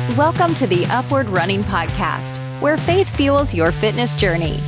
Welcome to the Upward Running Podcast, where faith fuels your fitness journey.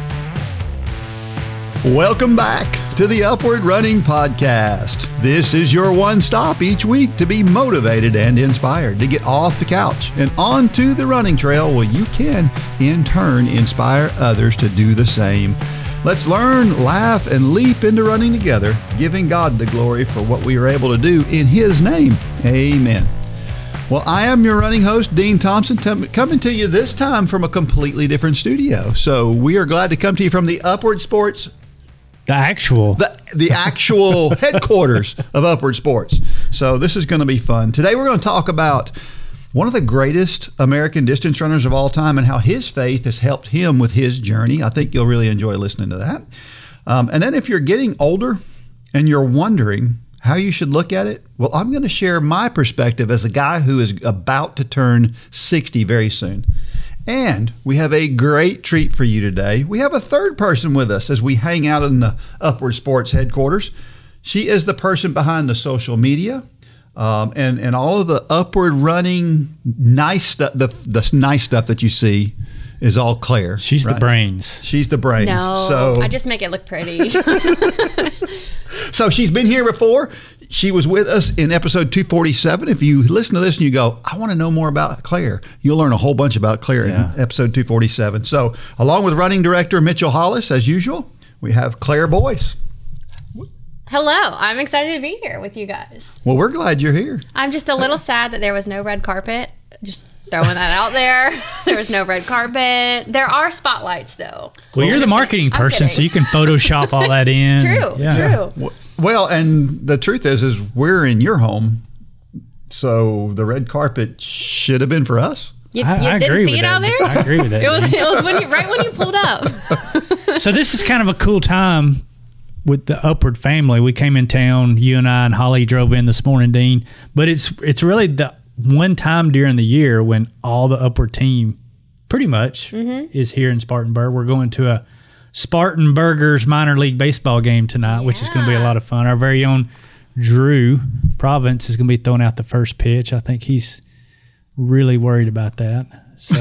Welcome back to the Upward Running Podcast. This is your one stop each week to be motivated and inspired to get off the couch and onto the running trail where you can, in turn, inspire others to do the same. Let's learn, laugh, and leap into running together, giving God the glory for what we are able to do in His name. Amen. Well, I am your running host, Dean Thompson, coming to you this time from a completely different studio. So we are glad to come to you from the Upward Sports, the actual headquarters of Upward Sports. So this is going to be fun. Today we're going to talk about one of the greatest American distance runners of all time and how his faith has helped him with his journey. I think you'll really enjoy listening to that. And then if you're getting older and you're wondering how you should look at it, well, I'm going to share my perspective as a guy who is about to turn 60 very soon. And we have a great treat for you today. We have a third person with us as we hang out in the Upward Sports headquarters. She is the person behind the social media and all of the upward running nice stuff. The nice stuff that you see is all Claire. She's right? The brains. She's the brains. No, I just make it look pretty. So she's been here before. She was with us in episode 247. If you listen to this and you go, I want to know more about Claire, you'll learn a whole bunch about Claire in episode 247. So along with running director Mitchell Hollis, as usual, we have Claire Boyce. Hello. I'm excited to be here with you guys. Well, we're glad you're here. I'm just a little sad that there was no red carpet. Just throwing that out there. There was no red carpet. There are spotlights, though. Well, you're the marketing person, so you can Photoshop all that in. True. Well, and the truth is we're in your home, so the red carpet should have been for us. You didn't see it out there? I agree with that. It was right when you pulled up. So this is kind of a cool time with the Upward family. We came in town, you and I and Holly drove in this morning, Dean. But it's really the one time during the year when all the Upward team pretty much is here in Spartanburg. We're going to a Spartanburgers minor league baseball game tonight, which is going to be a lot of fun. Our very own Drew Province is going to be throwing out the first pitch. I think he's really worried about that. So,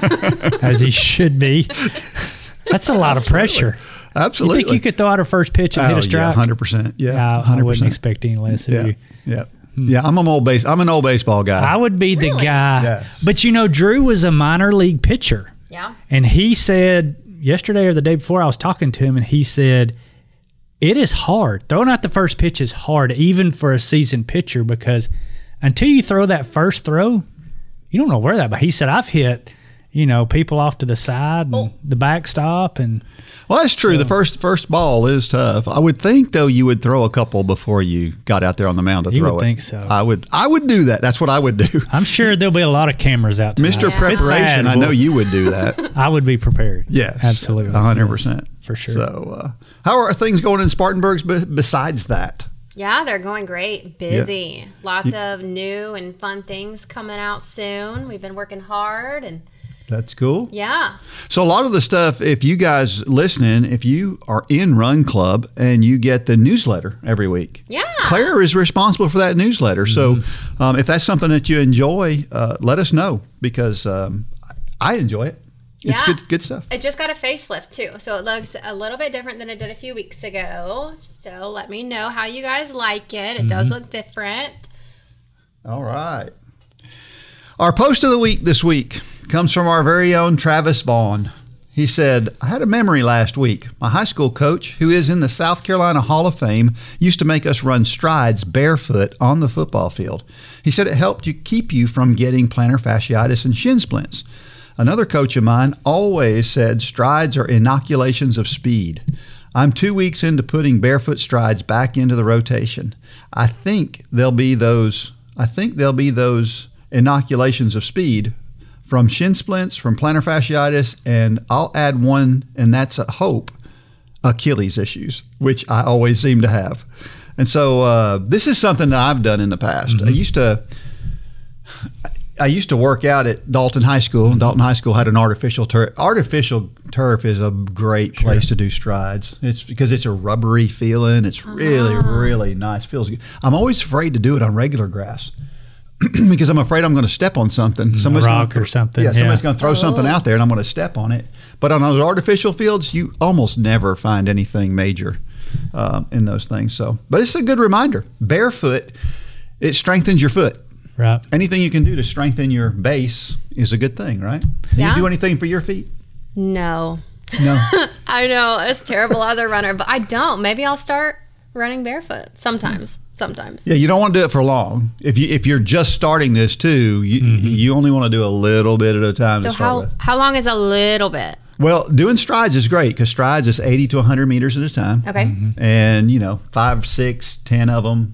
as he should be. That's a lot of pressure. Absolutely. You think you could throw out a first pitch and hit a strike? 100%. Yeah, 100%. I wouldn't expect any less of you. Yeah. Yeah, I'm an old baseball guy. I would be the guy. Yeah. But Drew was a minor league pitcher. Yeah. And he said yesterday or the day before I was talking to him, and he said it is hard. Throwing out the first pitch is hard, even for a seasoned pitcher, because until you throw that first throw, you don't know where that. But he said I've hit people off to the side and the backstop and. Well, that's true. So, the first ball is tough. I would think, though, you would throw a couple before you got out there on the mound to throw it. You would think so. I would do that. That's what I would do. I'm sure there'll be a lot of cameras out tonight. Mr. Preparation, I know you would do that. I would be prepared. Yes. Absolutely. 100%. For sure. So, how are things going in Spartanburg besides that? Yeah, they're going great. Busy. Yeah. Lots of new and fun things coming out soon. We've been working hard and... That's cool. Yeah. So a lot of the stuff, if you guys listening, if you are in Run Club and you get the newsletter every week. Yeah. Claire is responsible for that newsletter. So if that's something that you enjoy, let us know because I enjoy it. It's good stuff. It just got a facelift too. So it looks a little bit different than it did a few weeks ago. So let me know how you guys like it. It does look different. All right. Our post of the week this week comes from our very own Travis Vaughn. He said, I had a memory last week. My high school coach, who is in the South Carolina Hall of Fame, used to make us run strides barefoot on the football field. He said it helped keep you from getting plantar fasciitis and shin splints. Another coach of mine always said strides are inoculations of speed. I'm 2 weeks into putting barefoot strides back into the rotation. I think there'll be those inoculations of speed from shin splints, from plantar fasciitis, and I'll add one, and that's a hope, Achilles issues, which I always seem to have. And so this is something that I've done in the past. I used to work out at Dalton High School, and Dalton High School had an artificial turf. Artificial turf is a great place to do strides. It's because it's a rubbery feeling. It's really, really nice. Feels good. I'm always afraid to do it on regular grass. because I'm afraid I'm going to step on something. A rock or something. Yeah, somebody's going to throw something out there and I'm going to step on it. But on those artificial fields, you almost never find anything major in those things. So, but it's a good reminder. Barefoot, it strengthens your foot. Right. Anything you can do to strengthen your base is a good thing, right? Do you do anything for your feet? No. No. I know it's terrible as a runner, but I don't. Maybe I'll start running barefoot sometimes. Yeah, you don't want to do it for long. If you're just starting this too, you only want to do a little bit at a time to start with. How long is a little bit? Well, doing strides is great because strides is 80 to 100 meters at a time. Okay. And 5, 6, 10 of them,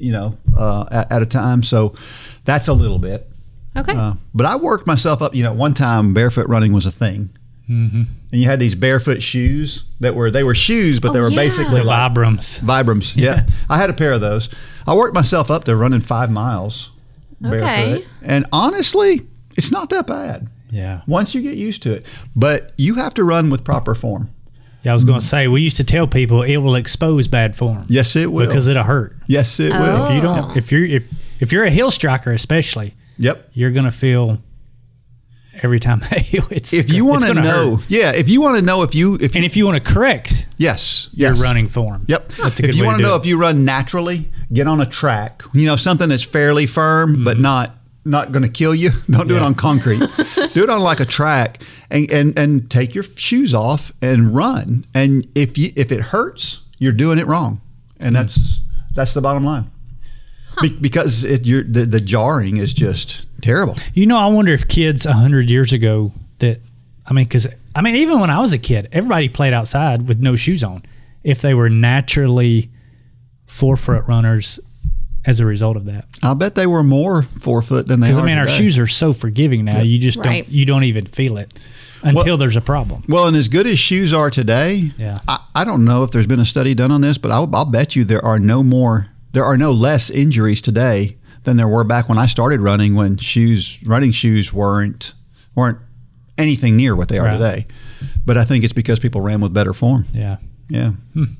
at a time. So that's a little bit. Okay. But I worked myself up. One time barefoot running was a thing. Mm-hmm. And you had these barefoot shoes they were shoes, but they were basically like Vibrams. Vibrams, yeah. I had a pair of those. I worked myself up to running 5 miles barefoot. And honestly, it's not that bad. Yeah. Once you get used to it. But you have to run with proper form. Yeah, I was going to say, we used to tell people it will expose bad form. Yes, it will. Because it'll hurt. Yes, it will. If you don't, if you're a hill striker especially, you're going to feel every time if you want to know, if you want to know if you want to correct your running form. Yep. That's a good if you way want to know do it. if you run naturally, get on a track, something that's fairly firm but not going to kill you. Don't do it on concrete. Do it on like a track and take your shoes off and run. And if it hurts, you're doing it wrong. And that's the bottom line. Because the jarring is just terrible. I wonder if kids 100 years ago even when I was a kid, everybody played outside with no shoes on. If they were naturally forefoot runners as a result of that. I bet they were more forefoot than they are today. Our shoes are so forgiving now. You just don't even feel it until there's a problem. Well, and as good as shoes are today, I don't know if there's been a study done on this, but I'll bet you there are no less injuries today than there were back when I started running, when running shoes weren't anything near what they are today. But I think it's because people ran with better form. Yeah. Yeah.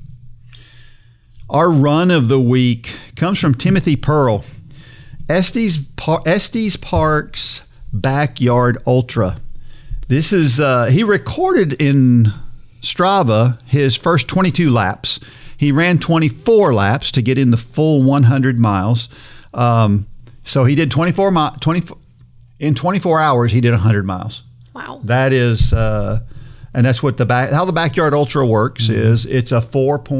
Our run of the week comes from Timothy Pearl. Estes Park's Backyard Ultra. This is he recorded in Strava his first 22 laps. He ran 24 laps to get in the full 100 miles. So he did 24 in 24 hours. He did 100 miles. Wow. That is, and that's what how the Backyard Ultra works is it's a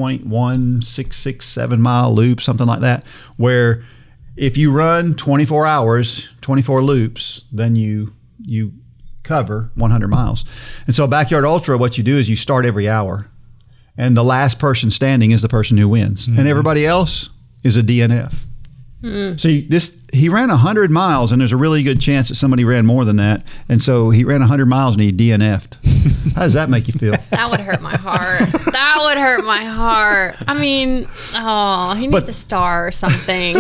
4.1667 mile loop, something like that, where if you run 24 hours, 24 loops, then you cover 100 miles. And so a Backyard Ultra, what you do is you start every hour. And the last person standing is the person who wins. And everybody else is a DNF. So he ran 100 miles, and there's a really good chance that somebody ran more than that. And so he ran 100 miles, and he DNF'd. How does that make you feel? That would hurt my heart. That would hurt my heart. I mean, he needs a star or something.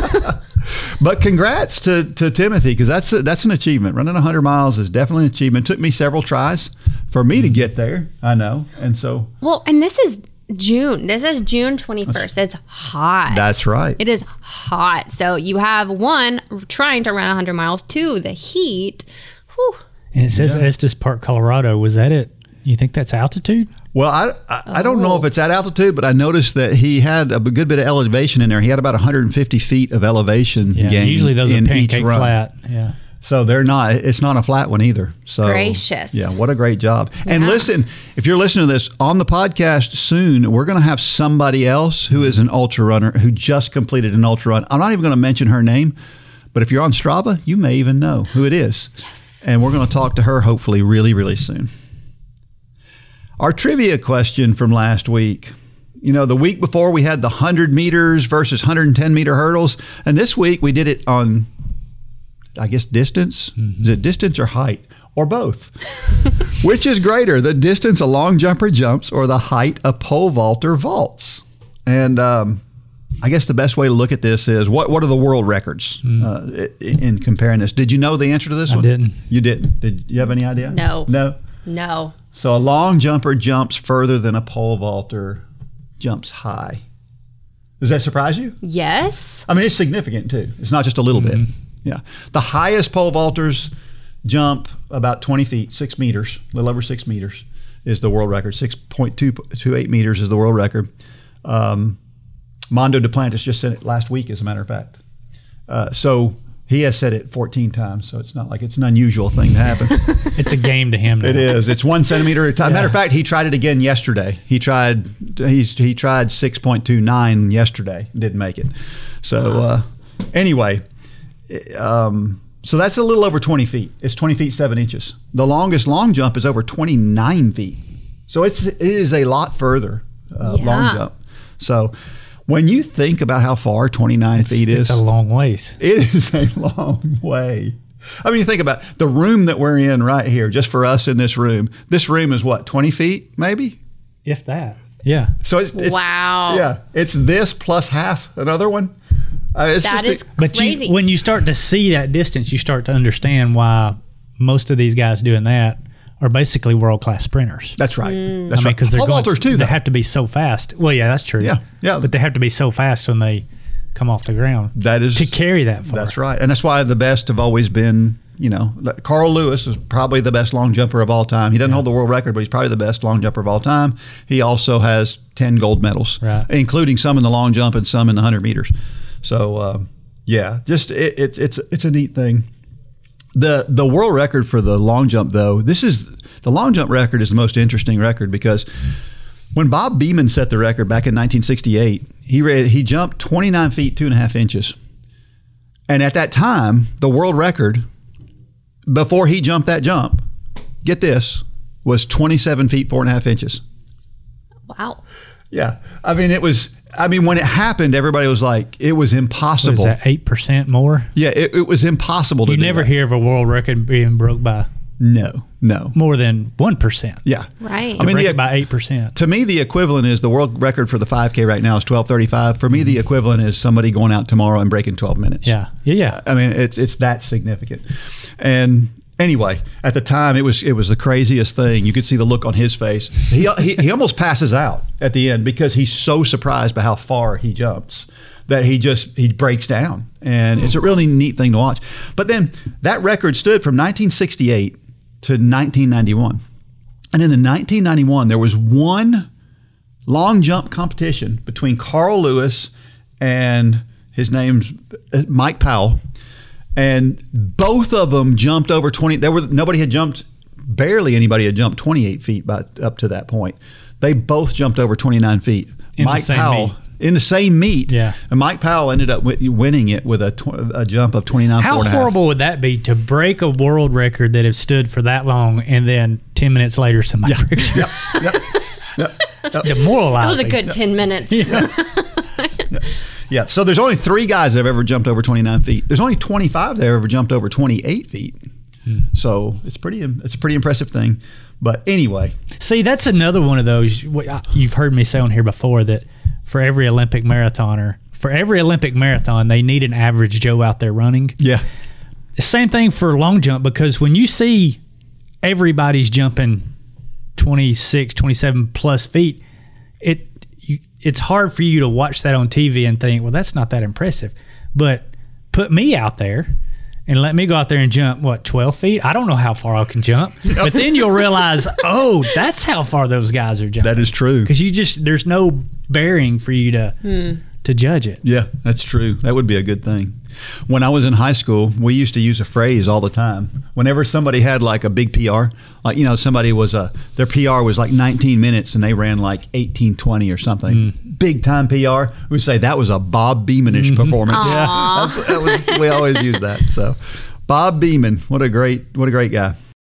But congrats to Timothy, because that's an achievement. Running 100 miles is definitely an achievement. It took me several tries for me to get there, I know. And so... Well, and this is June. This is June 21st. It's hot. That's right. It is hot. So you have, 1, trying to run 100 miles, 2, the heat. Whew. And it says Estes Park, Colorado. Was that it? You think that's altitude? Well, I don't know if it's at altitude, but I noticed that he had a good bit of elevation in there. He had about 150 feet of elevation gain. Usually those are pancake flat. Yeah. So it's not a flat one either. So gracious. Yeah, what a great job. Yeah. And listen, if you're listening to this on the podcast soon, we're going to have somebody else who is an ultra runner who just completed an ultra run. I'm not even going to mention her name, but if you're on Strava, you may even know who it is. Yes. And we're going to talk to her hopefully really, really soon. Our trivia question from last week. The week before we had the 100 meters versus 110 meter hurdles. And this week we did it on, I guess, distance. Is it distance or height? Or both? Which is greater, the distance a long jumper jumps or the height a pole vaulter vaults? And I guess the best way to look at this is what are the world records in comparing this? Did you know the answer to this one? I didn't. You didn't. Did you have any idea? No. No. So a long jumper jumps further than a pole vaulter jumps high. Does that surprise you? Yes. I mean, it's significant too. It's not just a little bit. Yeah. The highest pole vaulters jump about 20 feet, 6 meters, a little over 6 meters is the world record. 6.228 meters is the world record. Mondo Duplantis just said it last week, as a matter of fact. So he has said it 14 times, so it's not like it's an unusual thing to happen. It's a game to him now. It is. It's 1 centimeter at a time. Yeah. Matter of fact, he tried it again yesterday. He tried 6.29 yesterday. Didn't make it. So anyway, so that's a little over 20 feet. It's 20 feet 7 inches. The longest long jump is over 29 feet. So it is a lot further long jump. So when you think about how far 29 feet is, it's a long ways. it is a long way. I mean, you think about the room that we're in right here, just for us in this room. This room is what, 20 feet maybe? If that. Yeah. So it's Wow. Yeah, it's this plus half another one. That is But crazy. when you start to see that distance, you start to understand why most of these guys doing that are basically world-class sprinters. That's right. That's right. Because they're Pole going, vaulters too. they Though. have to be so fast. Well, yeah, that's true. Yeah. But they have to be so fast when they come off the ground. That is to carry that far. That's right, and that's why the best have always been. Carl Lewis is probably the best long jumper of all time. He doesn't hold the world record, but he's probably the best long jumper of all time. He also has 10 gold medals, right, including some in the long jump and some in the 100 meters. So, just it's a neat thing. The world record for the long jump, though, the long jump record is the most interesting record because when Bob Beamon set the record back in 1968, he jumped 29 feet 2.5 inches, and at that time, the world record before he jumped that jump, get this, was 27 feet 4.5 inches. Wow. Yeah, when it happened, everybody was like, it was impossible. What is that, 8% more? Yeah, it was impossible to You do never that. hear of a world record being broke by No. more than 1%. Yeah. Right. I mean, Break it by 8%. To me, the equivalent is the world record for the 5K right now is 12:35. For me, the equivalent is somebody going out tomorrow and breaking 12 minutes. Yeah. I mean, it's that significant. And anyway, at the time, it was the craziest thing. You could see the look on his face. He almost passes out at the end because he's so surprised by how far he jumps that he breaks down. And it's a really neat thing to watch. But then that record stood from 1968 to 1991. And in the 1991, there was one long jump competition between Carl Lewis and his name's Mike Powell. And both of them jumped over 20. Barely anybody had jumped 28 feet up to that point. They both jumped over 29 feet. In the Mike same Powell meet. in the same meet. Yeah. And Mike Powell ended up winning it with a jump of 29. How horrible would that be to break a world record that has stood for that long and then 10 minutes later somebody breaks it? Yep. It's demoralizing. That was a good 10 minutes. Yeah. So there's only 3 guys that have ever jumped over 29 feet. There's only 25 that have ever jumped over 28 feet. So it's a pretty impressive thing. But anyway. See, that's another one of those. You've heard me say on here before that for every Olympic marathon, they need an average Joe out there running. Yeah. Same thing for long jump, because when you see everybody's jumping 26, 27 plus feet, it's hard for you to watch that on TV and think, well, that's not that impressive. But put me out there and let me go out there and jump, 12 feet? I don't know how far I can jump. But then you'll realize, oh, that's how far those guys are jumping. That is true. Because there's no bearing for you to judge it. Yeah, that's true. That would be a good thing. When I was in high school, we used to use a phrase all the time. Whenever somebody had like a big PR, like, somebody was their PR was like 19 minutes and they ran like 18:20 or something. Big time PR. We say that was a Bob Beamon-ish performance. Yeah. We always use that. So Bob Beamon, what a great guy.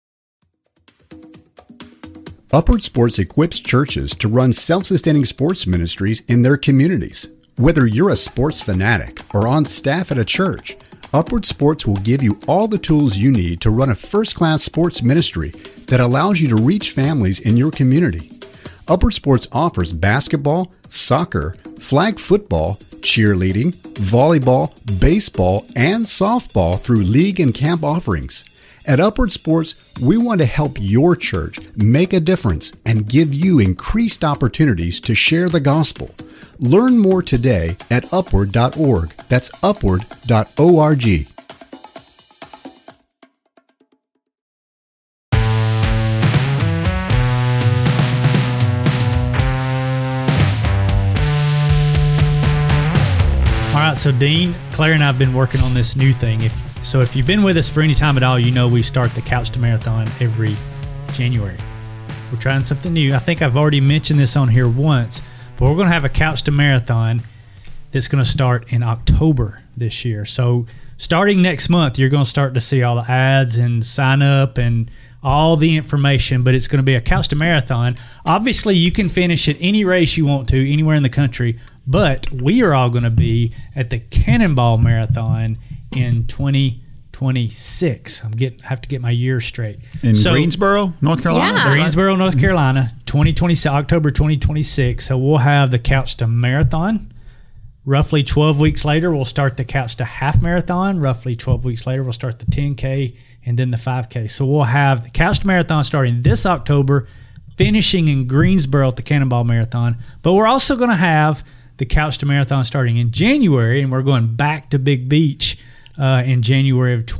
Upward Sports equips churches to run self-sustaining sports ministries in their communities. Whether you're a sports fanatic or on staff at a church, Upward Sports will give you all the tools you need to run a first-class sports ministry that allows you to reach families in your community. Upward Sports offers basketball, soccer, flag football, cheerleading, volleyball, baseball, and softball through league and camp offerings. At Upward Sports, we want to help your church make a difference and give you increased opportunities to share the gospel. Learn more today at upward.org. That's upward.org. right, so Dean, Claire, and I have been working on this new thing. If you've been with us for any time at all, you know we start the Couch to Marathon every January. We're trying something new. I think I've already mentioned this on here once, but we're going to have a Couch to Marathon that's going to start in October this year. So starting next month, you're going to start to see all the ads and sign up and all the information, but it's going to be a Couch to Marathon. Obviously, you can finish at any race you want to, anywhere in the country, but we are all going to be at the Cannonball Marathon in 2026. I have to get my years straight. In Greensboro, North Carolina? Yeah. Greensboro, North Carolina, 2026, October 2026. So we'll have the Couch to Marathon. Roughly 12 weeks later, we'll start the Couch to Half Marathon. Roughly 12 weeks later, we'll start the 10K and then the 5K. So we'll have the Couch to Marathon starting this October, finishing in Greensboro at the Cannonball Marathon. But we're also going to have the Couch to Marathon starting in January, and we're going back to Big Beach in January of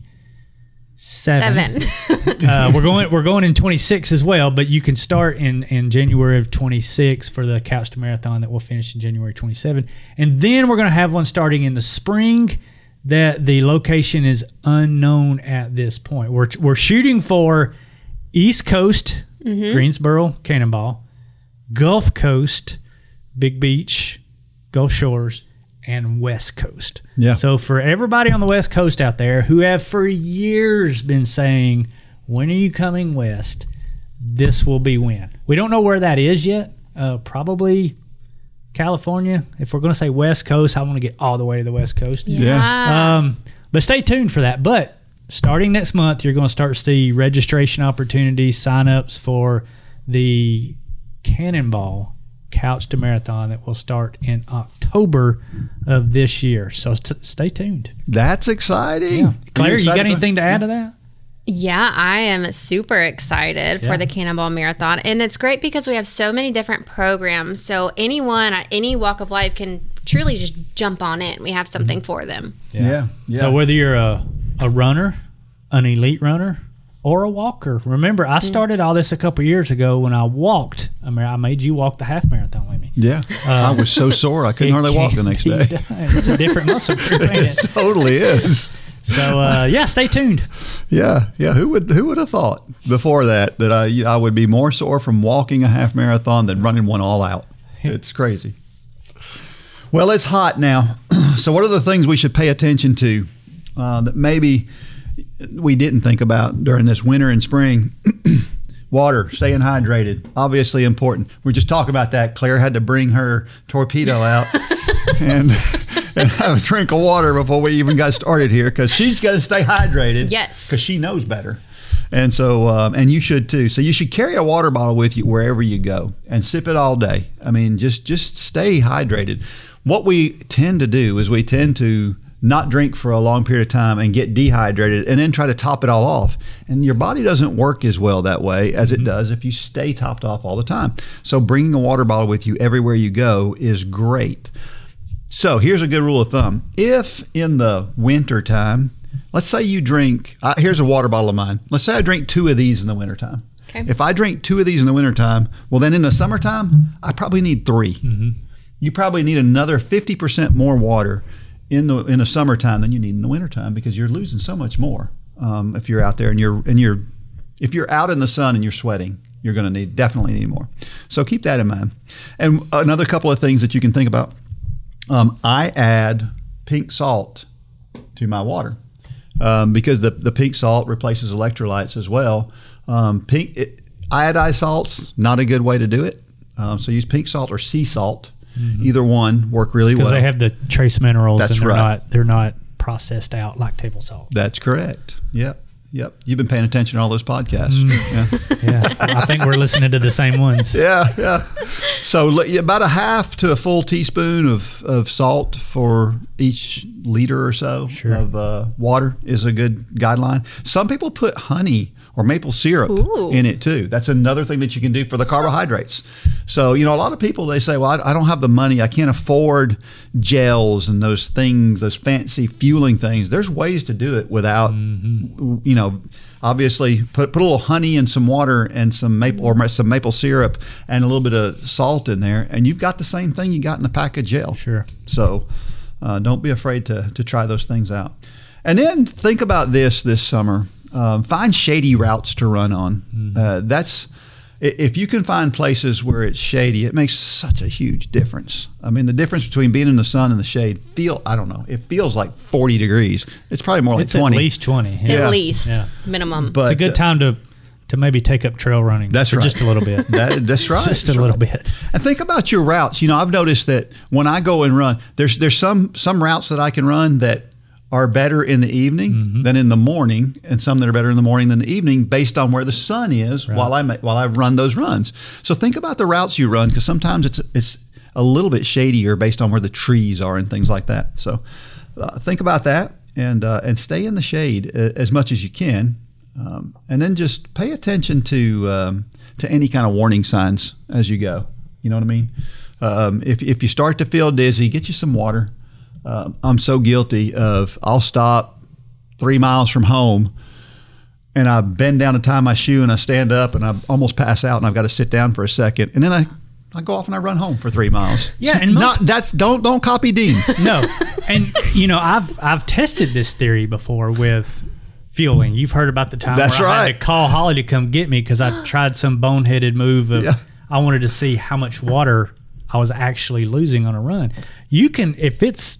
27. We're going in 26 as well, but you can start in January of 26 for the Couch to Marathon that will finish in January 27. And then we're going to have one starting in the spring that the location is unknown at this point. We're shooting for East Coast, Greensboro, Cannonball, Gulf Coast, Big Beach, Gulf Shores, and West Coast. Yeah. So for everybody on the West Coast out there who have for years been saying, when are you coming west? This will be when. We don't know where that is yet. Probably California. If we're going to say West Coast, I want to get all the way to the West Coast. Yeah. But stay tuned for that. But starting next month, you're going to start to see registration opportunities, sign-ups for the Cannonball Couch to Marathon that will start in October of this year. So stay tuned. That's exciting. Yeah. Claire, you got excited? anything to add to that? Yeah, I am super excited for the Cannonball Marathon. And it's great because we have so many different programs. So anyone at any walk of life can truly just jump on in. We have something for them. Yeah. So whether you're a runner, an elite runner, or a walker. Remember, I started all this a couple years ago when I walked. I made you walk the half marathon with me. Yeah. I was so sore I couldn't hardly walk the next day. It's a different muscle group, ain't It it? totally is. So, stay tuned. Yeah. Who would have thought before that I would be more sore from walking a half marathon than running one all out? It's crazy. Well, it's hot now. So what are the things we should pay attention to that maybe we didn't think about during this winter and spring? Water, staying hydrated, obviously important. We just talked about that. Claire had to bring her torpedo out and have a drink of water before we even got started here because she's got to stay hydrated. Yes. Because she knows better. And so, and you should too. So you should carry a water bottle with you wherever you go and sip it all day. I mean, just stay hydrated. What we tend to do is we tend to not drink for a long period of time and get dehydrated and then try to top it all off. And your body doesn't work as well that way as it does if you stay topped off all the time. So bringing a water bottle with you everywhere you go is great. So here's a good rule of thumb. If in the winter time, let's say you drink, here's a water bottle of mine. Let's say I drink 2 of these in the wintertime. Okay. If I drink 2 of these in the wintertime, well then in the summertime, I probably need 3. You probably need another 50% more water in the summertime than you need in the wintertime because you're losing so much more if you're out there and if you're out in the sun and you're sweating, you're going to definitely need more. So keep that in mind. And another couple of things that you can think about. I add pink salt to my water because the pink salt replaces electrolytes as well. Iodized salt's not a good way to do it. So use pink salt or sea salt. Either one work really well. Because they have the trace minerals. That's and right. They're not processed out like table salt. That's correct. Yep. You've been paying attention to all those podcasts. Yeah, I think we're listening to the same ones. Yeah. So about a half to a full teaspoon of salt for each liter or so of water is a good guideline. Some people put honey or maple syrup in it too. That's another thing that you can do for the carbohydrates. So, a lot of people, they say, well, I don't have the money. I can't afford gels and those things, those fancy fueling things. There's ways to do it without, obviously put a little honey and some water and some maple syrup and a little bit of salt in there. And you've got the same thing you got in a pack of gel. Sure. So Don't be afraid to try those things out. And then think about this summer. Find shady routes to run on. If you can find places where it's shady, it makes such a huge difference. I mean, the difference between being in the sun and the shade, it feels like 40 degrees. It's probably more like 20. At least 20. Yeah. At least, minimum. But it's a good time to maybe take up trail running. That's for right. Just a little bit. That's right. Just a little bit. And think about your routes. I've noticed that when I go and run, there's some routes that I can run that are better in the evening than in the morning, and some that are better in the morning than the evening based on where the sun is while I run those runs. So think about the routes you run, because sometimes it's a little bit shadier based on where the trees are and things like that. So think about that and stay in the shade as much as you can, and then just pay attention to any kind of warning signs as you go. You know what I mean? If you start to feel dizzy, get you some water. I'm so guilty of, I'll stop 3 miles from home and I bend down to tie my shoe and I stand up and I almost pass out and I've got to sit down for a second. And then I go off and I run home for 3 miles. Yeah. And don't copy Dean. No. And I've tested this theory before with fueling. You've heard about the time where I had to call Holly to come get me because I tried some boneheaded move of, I wanted to see how much water I was actually losing on a run. You can, if it's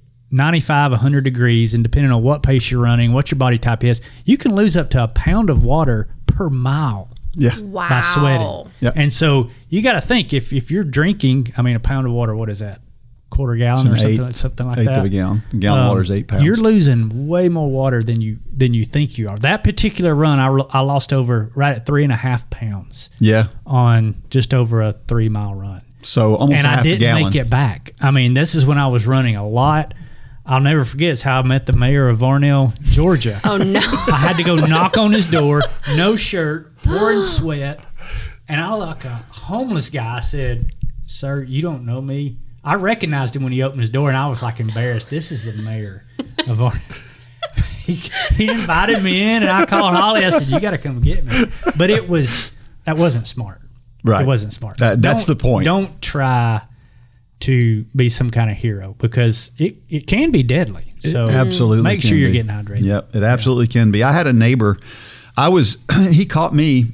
95, 100 degrees, and depending on what pace you're running, what your body type is, you can lose up to a pound of water per mile. Yeah. Wow. By sweating. Yep. And so you got to think, if you're drinking, a pound of water, what is that? Quarter gallon or something like that? Eighth of a gallon. A gallon of water is 8 pounds. You're losing way more water than you think you are. That particular run, I lost over right at 3.5 pounds. Yeah. On just over a 3 mile run. So almost and half I didn't a gallon. make it back. This is when I was running a lot. I'll never forget. It's how I met the mayor of Varnell, Georgia. Oh, no. I had to go knock on his door, no shirt, pouring sweat. And I, like a homeless guy, said, "Sir, you don't know me." I recognized him when he opened his door, and I was like embarrassed. This is the mayor of Varnell. He invited me in, and I called Holly. I said, "You got to come get me." But that wasn't smart. Right. It wasn't smart. That's the point. Don't try to be some kind of hero, because it can be deadly. So absolutely make sure can you're be. getting hydrated. Yep, it absolutely can be. I had a neighbor. He caught me.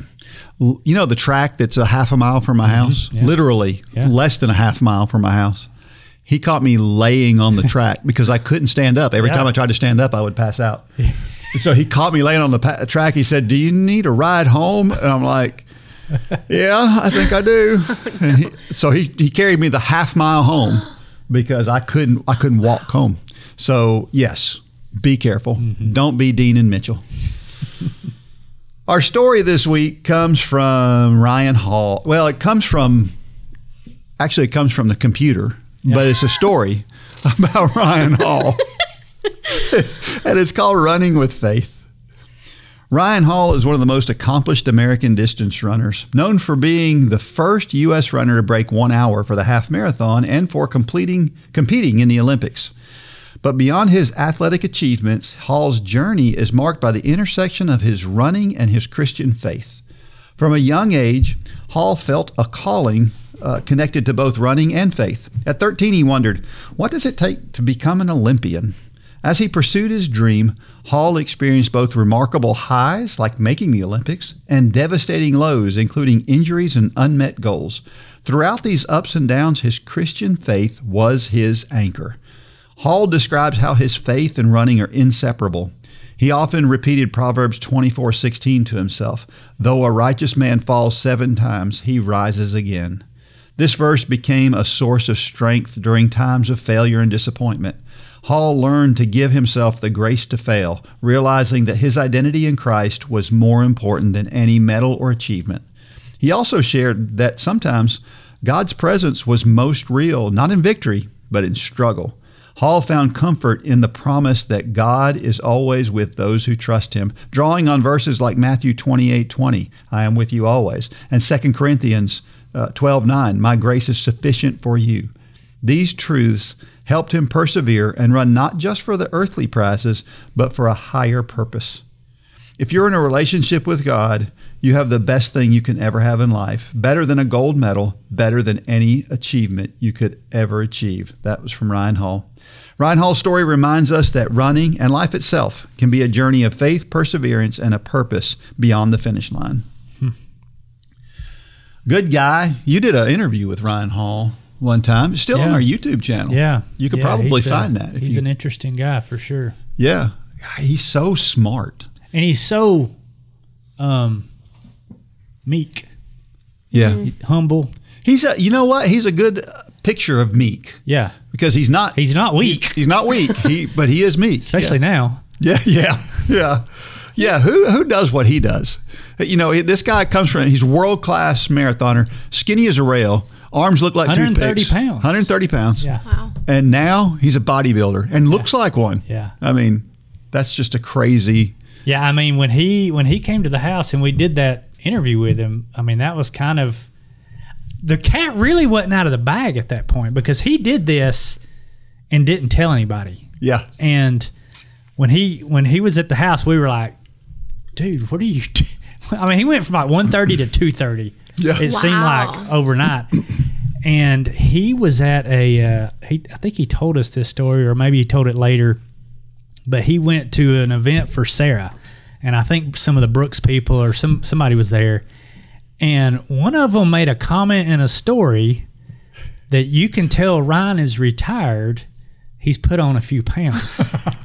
The track that's a half a mile from my house, literally less than a half mile from my house. He caught me laying on the track because I couldn't stand up. Every time I tried to stand up, I would pass out. So he caught me laying on the track. He said, "Do you need a ride home?" And I'm like, "Yeah, I think I do." And so he carried me the half mile home because I couldn't walk home. So yes, be careful. Don't be Dean and Mitchell. Our story this week comes from Ryan Hall. Well, it comes from the computer, but it's a story about Ryan Hall. And it's called Running with Faith. Ryan Hall is one of the most accomplished American distance runners, known for being the first U.S. runner to break 1 hour for the half marathon and for competing in the Olympics. But beyond his athletic achievements, Hall's journey is marked by the intersection of his running and his Christian faith. From a young age, Hall felt a calling connected to both running and faith. At 13, he wondered, what does it take to become an Olympian? As he pursued his dream, Hall experienced both remarkable highs, like making the Olympics, and devastating lows, including injuries and unmet goals. Throughout these ups and downs, his Christian faith was his anchor. Hall describes how his faith and running are inseparable. He often repeated Proverbs 24:16 to himself, "Though a righteous man falls 7 times, he rises again." This verse became a source of strength during times of failure and disappointment. Hall learned to give himself the grace to fail, realizing that his identity in Christ was more important than any medal or achievement. He also shared that sometimes God's presence was most real, not in victory, but in struggle. Hall found comfort in the promise that God is always with those who trust him, drawing on verses like Matthew 28:20, "I am with you always," and 2 Corinthians 12:9, "My grace is sufficient for you." These truths helped him persevere and run not just for the earthly prizes, but for a higher purpose. If you're in a relationship with God, you have the best thing you can ever have in life, better than a gold medal, better than any achievement you could ever achieve. That was from Ryan Hall. Ryan Hall's story reminds us that running and life itself can be a journey of faith, perseverance, and a purpose beyond the finish line. Good guy. You did an interview with Ryan Hall one time. It's still on our YouTube channel. Yeah. You could probably find that. He's an interesting guy for sure. Yeah. He's so smart. And he's so meek. Yeah. Humble. You know what? He's a good picture of meek. Yeah. Because he's not weak. He's not weak. But he is meek. Especially now. Yeah. Who does what he does? You know, this guy comes from, he's a world-class marathoner, skinny as a rail, arms look like 130 toothpicks. pounds. 130 pounds. Yeah. Wow. And now he's a bodybuilder and looks like one. Yeah. I mean, that's just a crazy. Yeah, I mean, when he came to the house and we did that interview with him, I mean, that was kind of, the cat really wasn't out of the bag at that point because he did this and didn't tell anybody. Yeah. And when he was at the house, we were like, dude, what are you doing? I mean, he went from like 1:30 to 2:30. Yeah. It seemed like overnight. And he was at I think he told us this story, or maybe he told it later, but he went to an event for Sarah. And I think some of the Brooks people or somebody was there. And one of them made a comment in a story that you can tell Ryan is retired. He's put on a few pounds.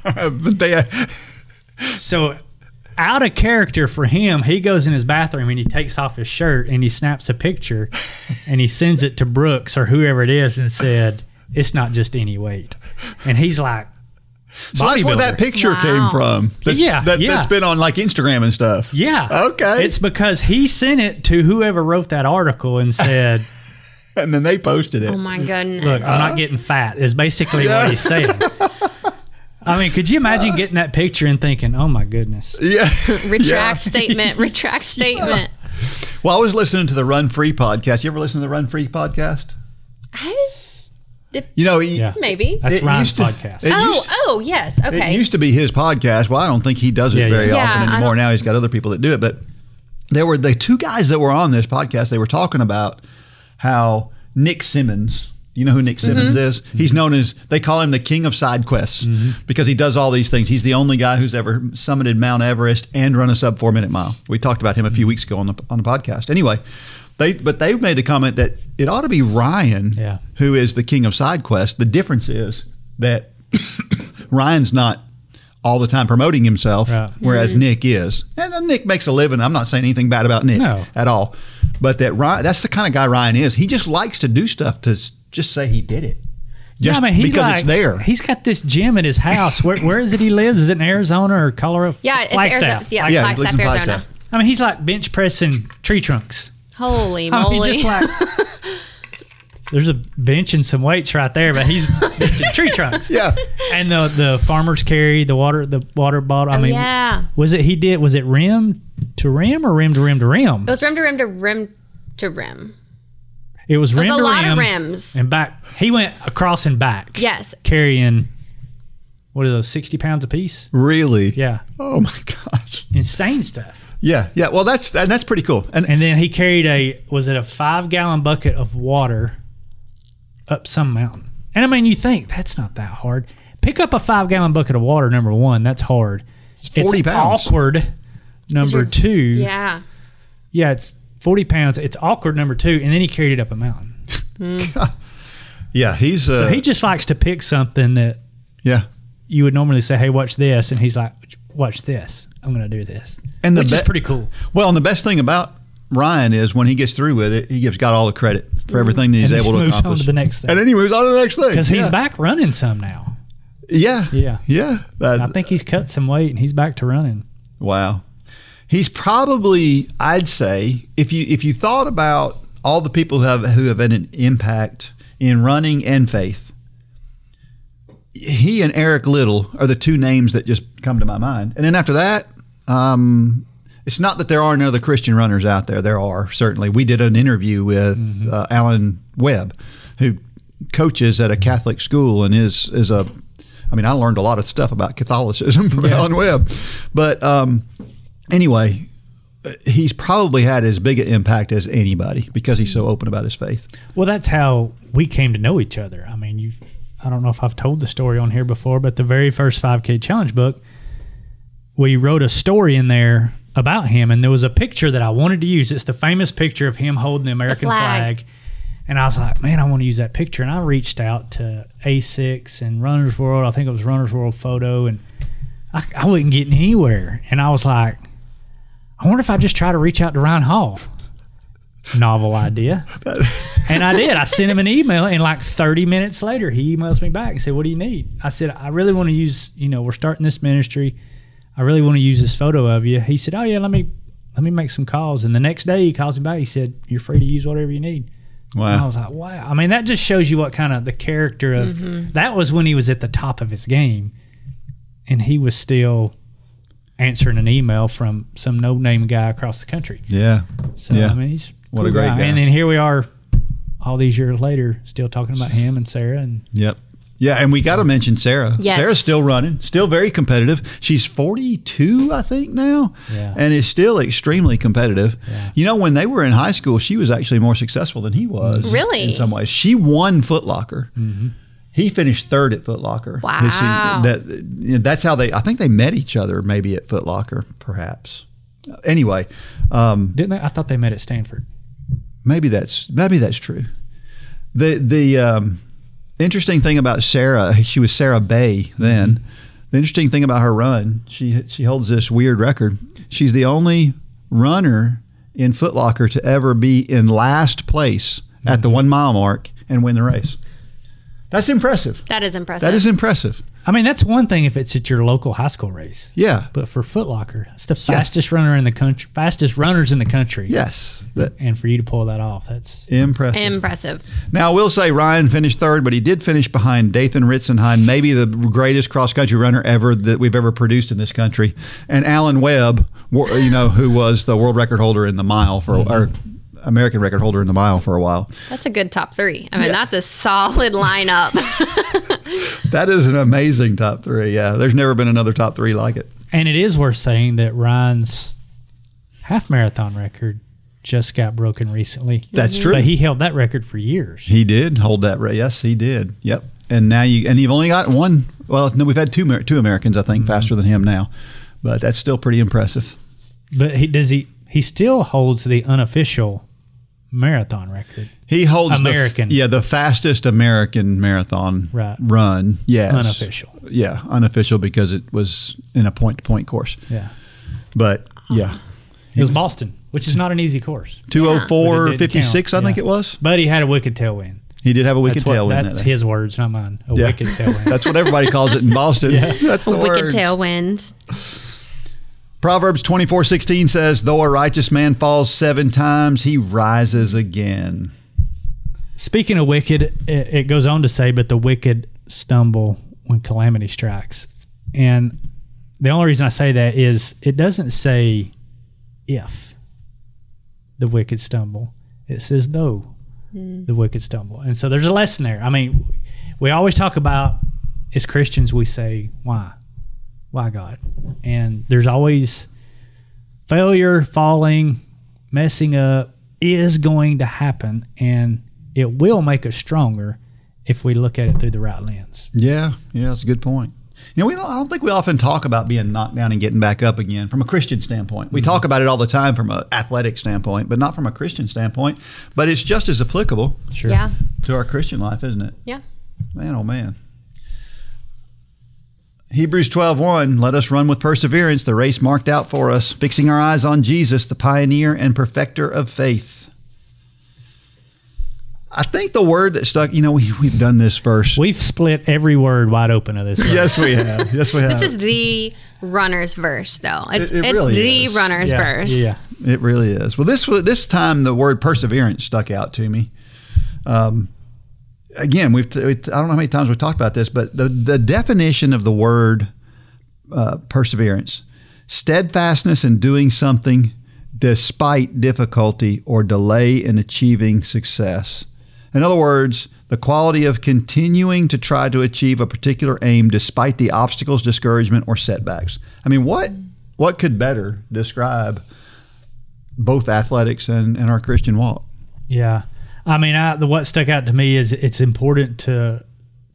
So out of character for him, he goes in his bathroom and he takes off his shirt and he snaps a picture and he sends it to Brooks or whoever it is and said, it's not just any weight. And he's like, so that's where that picture came from. That's been on like Instagram and stuff. Yeah. Okay. It's because he sent it to whoever wrote that article and said, and then they posted it. Oh my goodness. look, I'm not getting fat is basically what he said. I mean, could you imagine getting that picture and thinking, oh my goodness. Yeah. Retract statement. Well, I was listening to the Run Free podcast. You ever listen to the Run Free podcast? You know, maybe. That's Ryan's podcast. Yes. Okay. It used to be his podcast. Well, I don't think he does it very often anymore. Now he's got other people that do it. But there were the two guys that were on this podcast. They were talking about how Nick Simmons, you know who Nick Simmons is? He's known as, they call him the king of side quests because he does all these things. He's the only guy who's ever summited Mount Everest and run a sub 4 minute mile. We talked about him a few weeks ago on the podcast. Anyway, they made the comment that it ought to be Ryan who is the king of side quests. The difference is that Ryan's not all the time promoting himself, whereas Nick is. And Nick makes a living. I'm not saying anything bad about Nick at all. But that Ryan, that's the kind of guy Ryan is. He just likes to do stuff to just say he did it. Just because it's there. He's got this gym at his house. Where is it he lives? Is it in Arizona or Colorado? Yeah, it's Flagstaff. Flagstaff, Arizona. I mean, he's like bench pressing tree trunks. Holy moly. Just like, there's a bench and some weights right there, but he's benching tree trunks. Yeah. And the farmers carry the water bottle. I mean, was it rim to rim or rim to rim to rim? It was rim to rim to rim to rim. It was rim to rim. A lot of rims. And back. He went across and back. Yes. Carrying, what are those, 60 pounds a piece? Really? Yeah. Oh my gosh. Insane stuff. Yeah. Well, that's pretty cool. And then he carried a 5-gallon bucket of water up some mountain. And I mean, you think that's not that hard. Pick up a 5-gallon bucket of water, number one. That's hard. It's 40 pounds. Awkward, number two. Yeah. Yeah, it's 40 pounds. It's awkward, number two. And then he carried it up a mountain. Yeah, he's... so he just likes to pick something that you would normally say, hey, watch this. And he's like, watch this. I'm going to do this. And which is pretty cool. Well, and the best thing about Ryan is when he gets through with it, he gives God all the credit for everything that he's able to accomplish. And he moves on to the next thing. And then he moves on to the next thing. Because he's back running some now. Yeah. I think he's cut some weight and he's back to running. Wow. He's probably, I'd say, if you thought about all the people who have had an impact in running and faith, he and Eric Little are the two names that just come to my mind. And then after that, it's not that there aren't other Christian runners out there. There are, certainly. We did an interview with Alan Webb, who coaches at a Catholic school and is a, I mean, I learned a lot of stuff about Catholicism from Alan Webb. But anyway, he's probably had as big an impact as anybody because he's so open about his faith. Well, that's how we came to know each other. I mean, I don't know if I've told the story on here before, but the very first 5K challenge book, we wrote a story in there about him, and there was a picture that I wanted to use. It's the famous picture of him holding the American flag. And I was like, man, I want to use that picture. And I reached out to A6 and Runner's World. I think it was Runner's World Photo, and I wasn't getting anywhere. And I was like, I wonder if I just try to reach out to Ryan Hall. Novel idea. And I did. I sent him an email, and like 30 minutes later, he emails me back and said, what do you need? I said, I really want to use, we're starting this ministry. I really want to use this photo of you. He said, oh, yeah, let me make some calls. And the next day he calls me back. He said, you're free to use whatever you need. Wow. And I was like, wow. I mean, that just shows you what kind of the character of that was when he was at the top of his game, and he was still answering an email from some no-name guy across the country. Yeah. So, I mean, he's what a great guy. And then here we are all these years later still talking about him and Sarah. And Yep. Yeah, and we got to mention Sarah. Yes. Sarah's still running, still very competitive. She's 42, I think, now, and is still extremely competitive. Yeah. When they were in high school, she was actually more successful than he was. Really? In some ways. She won Foot Locker. Mm-hmm. He finished third at Foot Locker. Wow. That's how I think they met each other maybe at Foot Locker, perhaps. Anyway. Didn't they? I thought they met at Stanford. Maybe that's true. The interesting thing about Sarah, she was Sarah Bay then. Mm-hmm. The interesting thing about her run, she holds this weird record. She's the only runner in Foot Locker to ever be in last place at the 1 mile mark and win the race. That's impressive. That is impressive. That is impressive. I mean, that's one thing if it's at your local high school race. Yeah. But for Foot Locker, it's the fastest runner in the country, fastest runners in the country. Yes. And for you to pull that off, that's impressive. Now, I will say Ryan finished third, but he did finish behind Dathan Ritzenheim, maybe the greatest cross-country runner ever that we've ever produced in this country, and Alan Webb, who was the world record holder in the mile or American record holder in the mile for a while. That's a good top three. I mean, that's a solid lineup. That is an amazing top three. Yeah, there's never been another top three like it. And it is worth saying that Ryan's half marathon record just got broken recently. That's true. But he held that record for years. He did hold that. Yes, he did. Yep. And now you've only got one. Well, no, we've had two Americans, I think, faster than him now. But that's still pretty impressive. But he still holds the unofficial marathon record. He holds American. the fastest American marathon run. Yes. Unofficial. Yeah, unofficial because it was in a point-to-point course. Yeah. But, yeah. It was Boston, which is not an easy course. 2:04:56, I think it was. But he had a wicked tailwind. He did have a wicked tailwind. That's his words, not mine. A wicked tailwind. That's what everybody calls it in Boston. That's the wicked words. Tailwind. Proverbs 24:16 says, though a righteous man falls 7 times, he rises again. Speaking of wicked, it goes on to say, but the wicked stumble when calamity strikes. And the only reason I say that is it doesn't say if the wicked stumble. It says though the wicked stumble. And so there's a lesson there. I mean, we always talk about, as Christians, we say, why? Why, God? And there's always failure, falling, messing up is going to happen, and it will make us stronger if we look at it through the right lens. Yeah, that's a good point. I don't think we often talk about being knocked down and getting back up again from a Christian standpoint. We talk about it all the time from an athletic standpoint, but not from a Christian standpoint. But it's just as applicable to our Christian life, isn't it? Yeah. Man, oh man. Hebrews 12:1, let us run with perseverance the race marked out for us, fixing our eyes on Jesus, the pioneer and perfecter of faith. I think the word that stuck, we've done this verse. We've split every word wide open of this verse. Yes, we have. Yes, we have. This is the runner's verse, though. It's really the is. runner's verse. Yeah, it really is. Well, this time the word perseverance stuck out to me. Again, I don't know how many times we've talked about this, but the definition of the word perseverance, steadfastness in doing something despite difficulty or delay in achieving success. In other words, the quality of continuing to try to achieve a particular aim despite the obstacles, discouragement, or setbacks. I mean, what could better describe both athletics and our Christian walk? Yeah. I mean, what stuck out to me is it's important to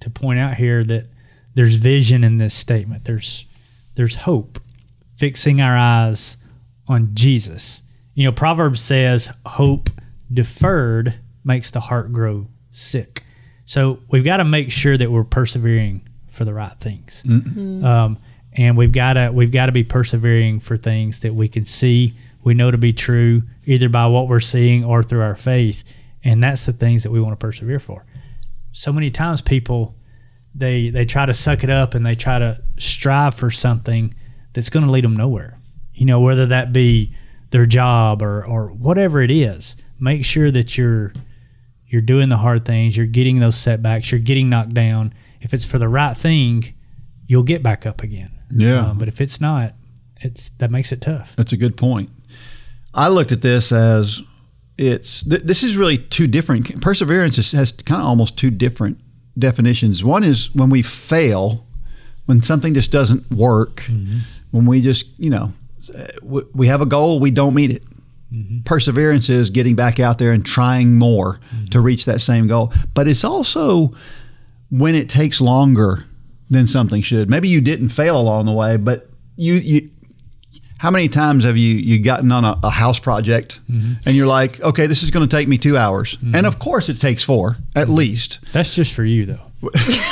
to point out here that there's vision in this statement. There's hope, fixing our eyes on Jesus. You know, Proverbs says hope deferred makes the heart grow sick. So we've got to make sure that we're persevering for the right things. And we've got to be persevering for things that we can see, we know to be true, either by what we're seeing or through our faith. And that's the things that we want to persevere for. So many times people, they try to suck it up and they try to strive for something that's going to lead them nowhere. You know, whether that be their job or whatever it is. Make sure that you're doing the hard things, you're getting those setbacks, you're getting knocked down. If it's for the right thing, you'll get back up again. Yeah. But if it's not, that makes it tough. That's a good point. I looked at this as this is really two different. Perseverance has kind of almost two different definitions. One is when we fail, when something just doesn't work, when we just, we have a goal, we don't meet it. Perseverance is getting back out there and trying more to reach that same goal. But it's also when it takes longer than something should. Maybe you didn't fail along the way, but you how many times have you gotten on a house project and you're like, okay, this is going to take me 2 hours. And of course it takes 4 at least. That's just for you though.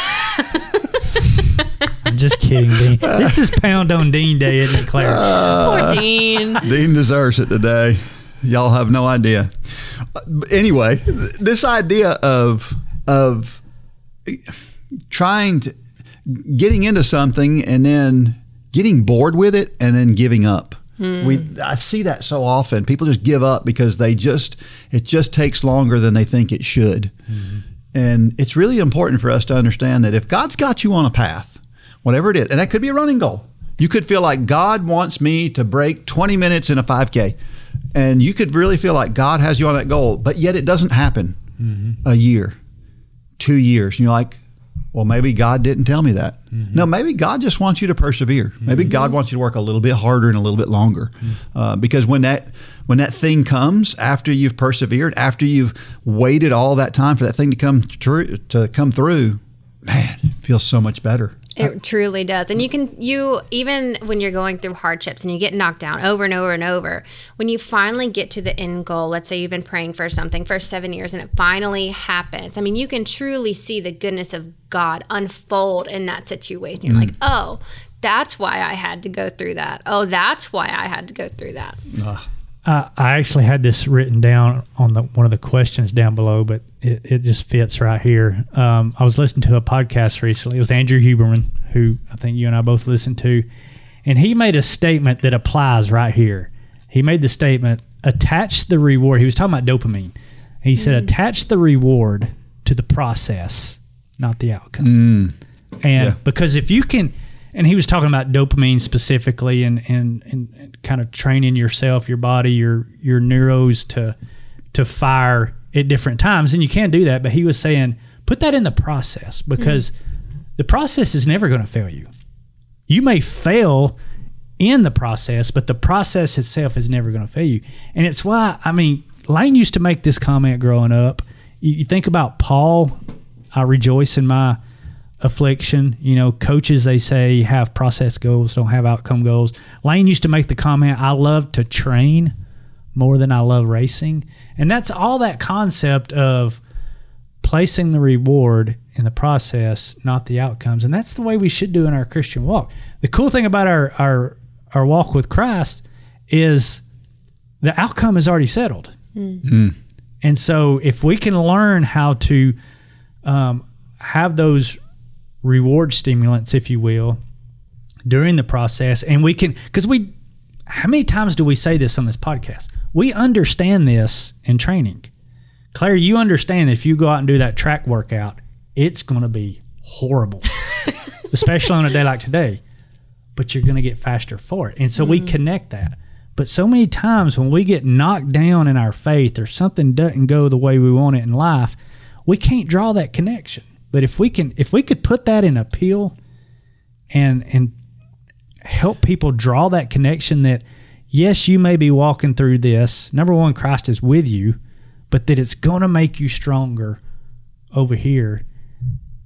I'm just kidding, Dean. This is Pound on Dean Day, isn't it, Claire? Poor Dean. Dean deserves it today. Y'all have no idea. Anyway, this idea of getting into something and then getting bored with it and then giving up. I see that so often. People just give up because it just takes longer than they think it should. And it's really important for us to understand that if God's got you on a path, whatever it is, and that could be a running goal. You could feel like God wants me to break 20 minutes in a 5K. And you could really feel like God has you on that goal, but yet it doesn't happen a year, 2 years. And you're like, well, maybe God didn't tell me that. No, maybe God just wants you to persevere. Maybe God wants you to work a little bit harder and a little bit longer. Because when that thing comes, after you've persevered, after you've waited all that time for that thing to come through, man, it feels so much better. It truly does. And you even when you're going through hardships and you get knocked down over and over and over, when you finally get to the end goal, let's say you've been praying for something for 7 years and it finally happens. I mean, you can truly see the goodness of God unfold in that situation. You're like, oh, that's why I had to go through that. Oh, that's why I had to go through that. I actually had this written down on one of the questions down below, but it just fits right here. I was listening to a podcast recently. It was Andrew Huberman, who I think you and I both listened to, and he made a statement that applies right here. He made the statement, attach the reward. He was talking about dopamine. He said, attach the reward to the process, not the outcome. Because if you can... And he was talking about dopamine specifically and kind of training yourself, your body, your neurons to fire at different times. And you can do that. But he was saying, put that in the process because the process is never going to fail you. You may fail in the process, but the process itself is never going to fail you. And it's why, I mean, Lane used to make this comment growing up. You think about Paul, I rejoice in my affliction. You know, coaches, they say, have process goals, don't have outcome goals. Lane used to make the comment, I love to train more than I love racing. And that's all that concept of placing the reward in the process, not the outcomes. And that's the way we should do in our Christian walk. The cool thing about our walk with Christ is the outcome is already settled. And so if we can learn how to have those reward stimulants, if you will, during the process, and we can, because how many times do we say this on this podcast? We understand this in training. Claire, you understand that if you go out and do that track workout, it's going to be horrible, especially on a day like today, but you're going to get faster for it. And so we connect that. But so many times when we get knocked down in our faith or something doesn't go the way we want it in life, we can't draw that connection. But if we could put that in a pill and help people draw that connection that, yes, you may be walking through this. Number one, Christ is with you, but that it's going to make you stronger over here.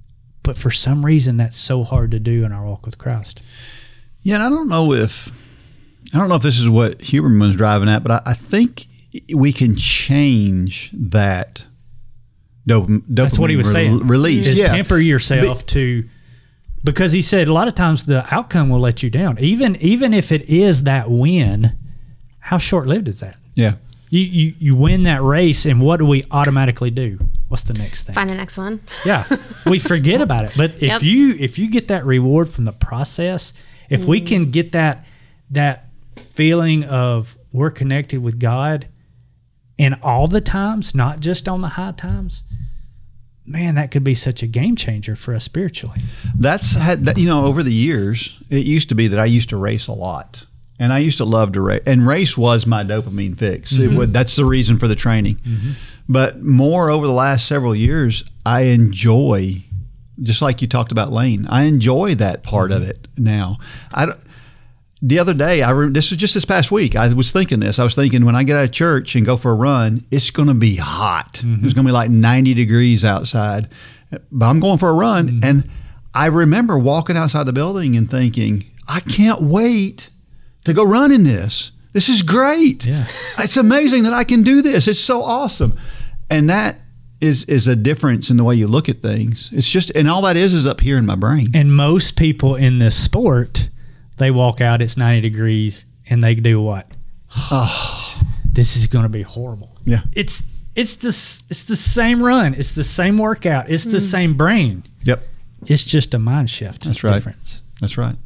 But for some reason, that's so hard to do in our walk with Christ. Yeah, and I don't know if this is what Huberman was driving at, but I think we can change that dopamine. That's what he was saying. Release. Is Yeah. temper yourself because he said a lot of times the outcome will let you down. Even if it is that win, how short-lived is that? Yeah. You win that race, and what do we automatically do? What's the next thing? Find the next one. Yeah, we forget about it. But if you get that reward from the process, if we can get that feeling of we're connected with God in all the times, not just on the high times, man, that could be such a game changer for us spiritually. That's had, over the years, it used to be that I used to race a lot. And I used to love to race. And race was my dopamine fix. That's the reason for the training. Mm-hmm. But more over the last several years, I enjoy, just like you talked about Lane, I enjoy that part of it now. The other day, this was just this past week, I was thinking this. I was thinking when I get out of church and go for a run, it's going to be hot. Mm-hmm. It's going to be like 90 degrees outside. But I'm going for a run. Mm-hmm. And I remember walking outside the building and thinking, I can't wait to go run in this. This is great. Yeah. It's amazing that I can do this. It's so awesome. And that is a difference in the way you look at things. It's just, and all that is up here in my brain. And most people in this sport, they walk out, it's 90 degrees, and they do what? Oh, this is going to be horrible. Yeah. It's the same run. It's the same workout. It's the same brain. Yep. It's just a mind shift. That's right. Difference. That's right.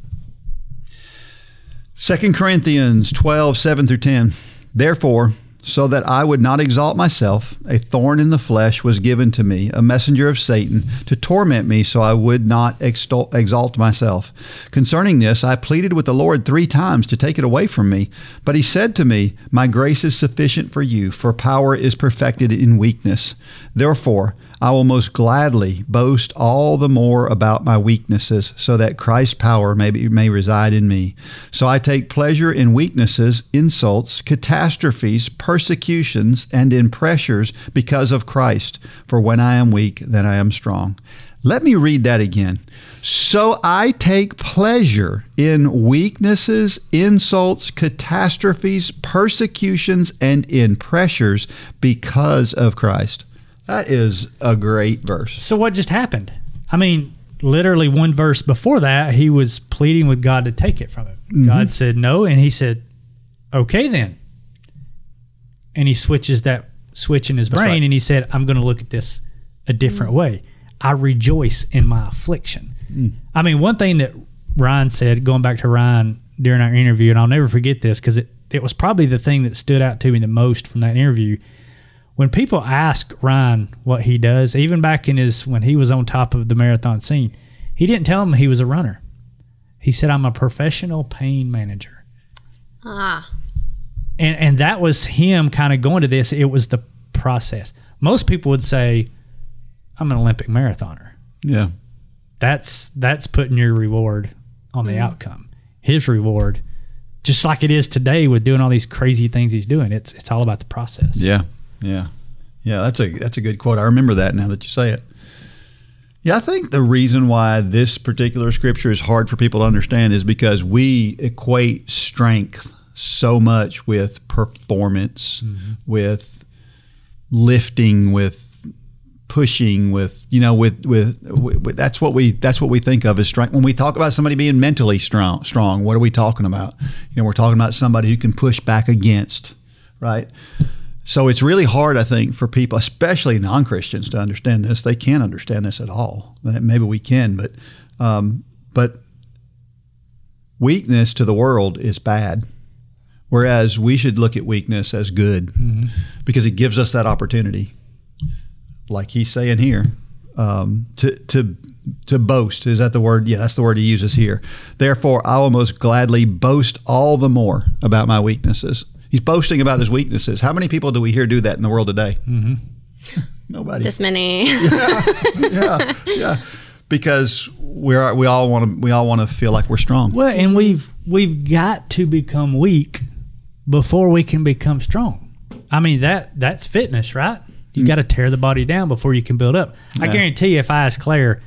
2 Corinthians 12, 7 through 10. Therefore, so that I would not exalt myself, a thorn in the flesh was given to me, a messenger of Satan, to torment me so I would not exalt myself. Concerning this, I pleaded with the Lord 3 times to take it away from me. But he said to me, my grace is sufficient for you, for power is perfected in weakness. Therefore, I will most gladly boast all the more about my weaknesses, so that Christ's power may reside in me. So I take pleasure in weaknesses, insults, catastrophes, persecutions, and in pressures because of Christ. For when I am weak, then I am strong. Let me read that again. So I take pleasure in weaknesses, insults, catastrophes, persecutions, and in pressures because of Christ. That is a great verse. So what just happened? I mean, literally one verse before that, he was pleading with God to take it from him. Mm-hmm. God said no, and he said, okay then. And he switches that switch in his brain, right. And he said, I'm going to look at this a different way. I rejoice in my affliction. I mean, one thing that Ryan said, going back to Ryan during our interview, and I'll never forget this because it was probably the thing that stood out to me the most from that interview. When people ask Ryan what he does, even back in when he was on top of the marathon scene, he didn't tell them he was a runner. He said, I'm a professional pain manager. And that was him kind of going to this. It was the process. Most people would say, I'm an Olympic marathoner. Yeah. That's putting your reward on the outcome. His reward, just like it is today with doing all these crazy things he's doing, it's all about the process. Yeah. Yeah. Yeah, that's a good quote. I remember that now that you say it. Yeah, I think the reason why this particular scripture is hard for people to understand is because we equate strength so much with performance, with lifting, with pushing, with that's what we think of as strength. When we talk about somebody being mentally strong, what are we talking about? We're talking about somebody who can push back against, right? So it's really hard, I think, for people, especially non-Christians, to understand this. They can't understand this at all. Maybe we can, but weakness to the world is bad, whereas we should look at weakness as good because it gives us that opportunity, like he's saying here, to boast. Is that the word? Yeah, that's the word he uses here. Therefore, I will most gladly boast all the more about my weaknesses. He's boasting about his weaknesses. How many people do we hear do that in the world today? Nobody. This many. Yeah. Because we all want to feel like we're strong. Well, and we've got to become weak before we can become strong. I mean that's fitness, right? You got to tear the body down before you can build up. I guarantee you, if I ask Claire,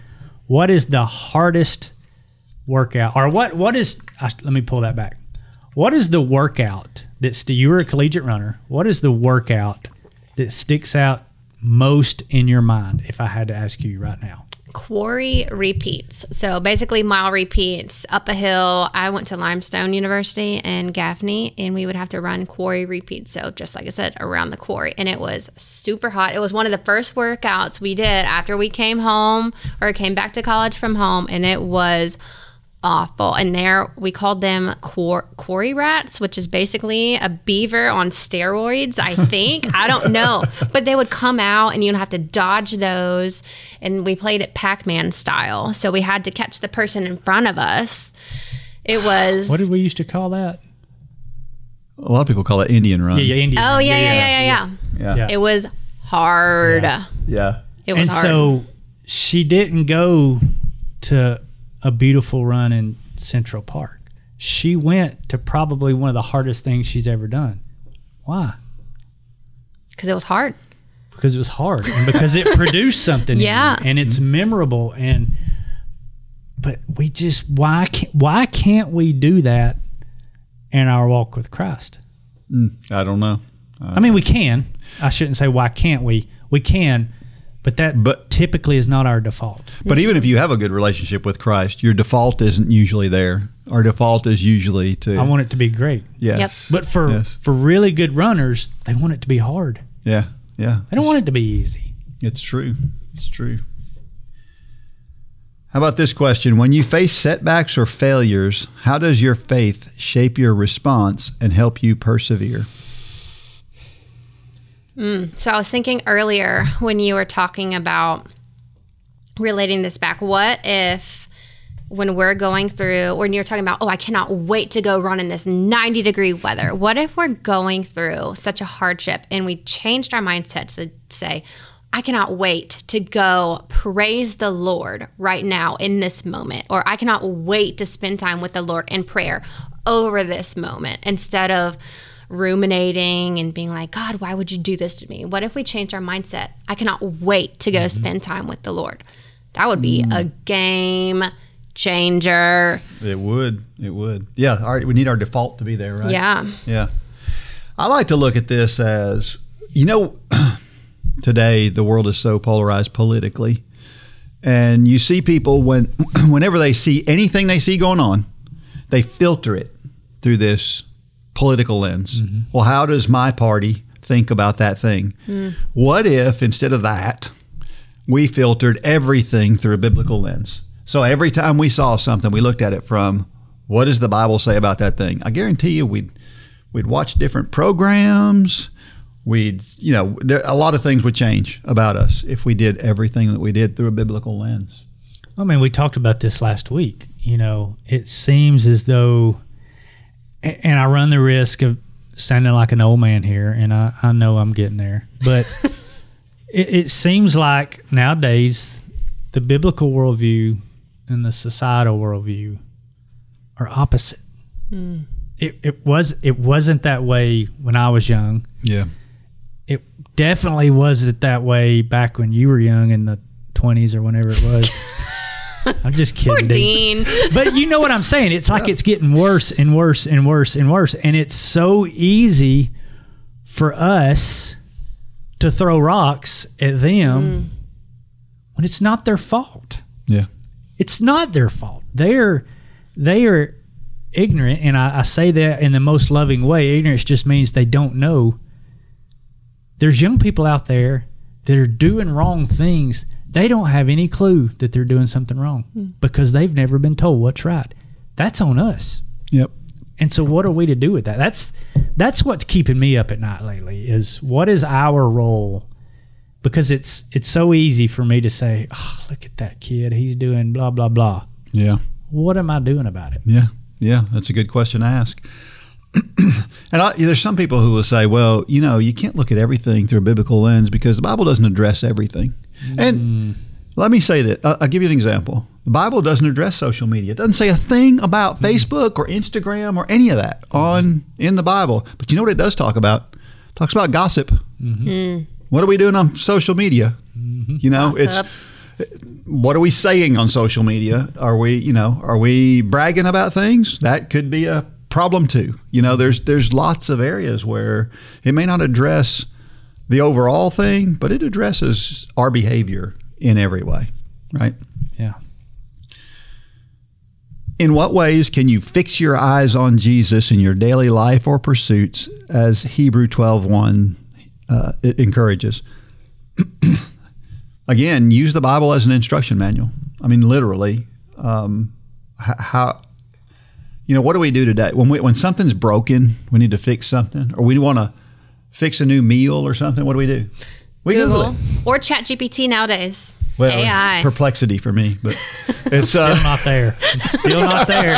what is the hardest workout, or what is? Let me pull that back. What is the workout you were a collegiate runner? What is the workout that sticks out most in your mind? If I had to ask you right now. Quarry repeats. So basically mile repeats up a hill. I went to Limestone University in Gaffney, and we would have to run quarry repeats. So just like I said, around the quarry. And it was super hot. It was one of the first workouts we did after we came home or came back to college from home. And it was awful. And there we called them quarry rats, which is basically a beaver on steroids, I think. I don't know. But they would come out and you'd have to dodge those. And we played it Pac-Man style. So we had to catch the person in front of us. It was... What did we used to call that? A lot of people call it Indian run. Yeah, Indian run. Yeah. It was hard. Yeah. It was hard. And so she didn't go to a beautiful run in Central Park. She went to probably one of the hardest things she's ever done. Why? Because it was hard. Because it was hard, and because it produced something. Yeah. And it's memorable. But we just why can't we do that in our walk with Christ? I don't know. I mean, we can. I shouldn't say why can't we. We can. But that typically is not our default. But even if you have a good relationship with Christ, your default isn't usually there. Our default is usually to... I want it to be great. Yes. Yep. But for really good runners, they want it to be hard. Yeah. They don't want it to be easy. It's true. It's true. How about this question? When you face setbacks or failures, how does your faith shape your response and help you persevere? So I was thinking earlier when you were talking about relating this back, what if when we're going through, when you're talking about, I cannot wait to go run in this 90-degree weather. What if we're going through such a hardship and we changed our mindset to say, I cannot wait to go praise the Lord right now in this moment, or I cannot wait to spend time with the Lord in prayer over this moment instead of ruminating and being like, God, why would you do this to me? What if we change our mindset? I cannot wait to go spend time with the Lord. That would be a game changer. It would. Yeah. All right. We need our default to be there, right? Yeah. I like to look at this as, today the world is so polarized politically, and you see people whenever they see anything they see going on, they filter it through this political lens. Well, how does my party think about that thing? What if instead of that, we filtered everything through a biblical lens? So every time we saw something, we looked at it from, what does the Bible say about that thing? I guarantee you we'd watch different programs. A lot of things would change about us if we did everything that we did through a biblical lens. I mean, we talked about this last week. It seems as though, and I run the risk of sounding like an old man here, and I know I'm getting there, but it seems like nowadays the biblical worldview and the societal worldview are opposite. It wasn't that way when I was young. Yeah. It definitely wasn't that way back when you were young in the 20s or whenever it was. I'm just kidding. Poor Dean. But you know what I'm saying? It's like it's getting worse and worse and worse and worse. And it's so easy for us to throw rocks at them when it's not their fault. Yeah. It's not their fault. They are ignorant, and I say that in the most loving way. Ignorance just means they don't know. There's young people out there that are doing wrong things. They don't have any clue that they're doing something wrong because they've never been told what's right. That's on us. Yep. And so what are we to do with that? That's what's keeping me up at night lately, is what is our role? Because it's so easy for me to say, oh, look at that kid. He's doing blah, blah, blah. Yeah. What am I doing about it? Yeah. Yeah. That's a good question to ask. And there's some people who will say, well, you can't look at everything through a biblical lens because the Bible doesn't address everything. And let me say that. I'll give you an example. The Bible doesn't address social media. It doesn't say a thing about Facebook or Instagram or any of that in the Bible. But you know what it does talk about? It talks about gossip. What are we doing on social media? Gossip. what are we saying on social media? Are we bragging about things? That could be a problem too. There's lots of areas where it may not address the overall thing, but it addresses our behavior in every way, right? Yeah. In what ways can you fix your eyes on Jesus in your daily life or pursuits, as Hebrew 12:1 it encourages? Again, use the Bible as an instruction manual. I mean, literally. What do we do today? When something's broken, we need to fix something, or we want to fix a new meal or something, what do? We Google it. Or ChatGPT nowadays. Well, AI. Perplexity for me, but it's still not there. It's still not there.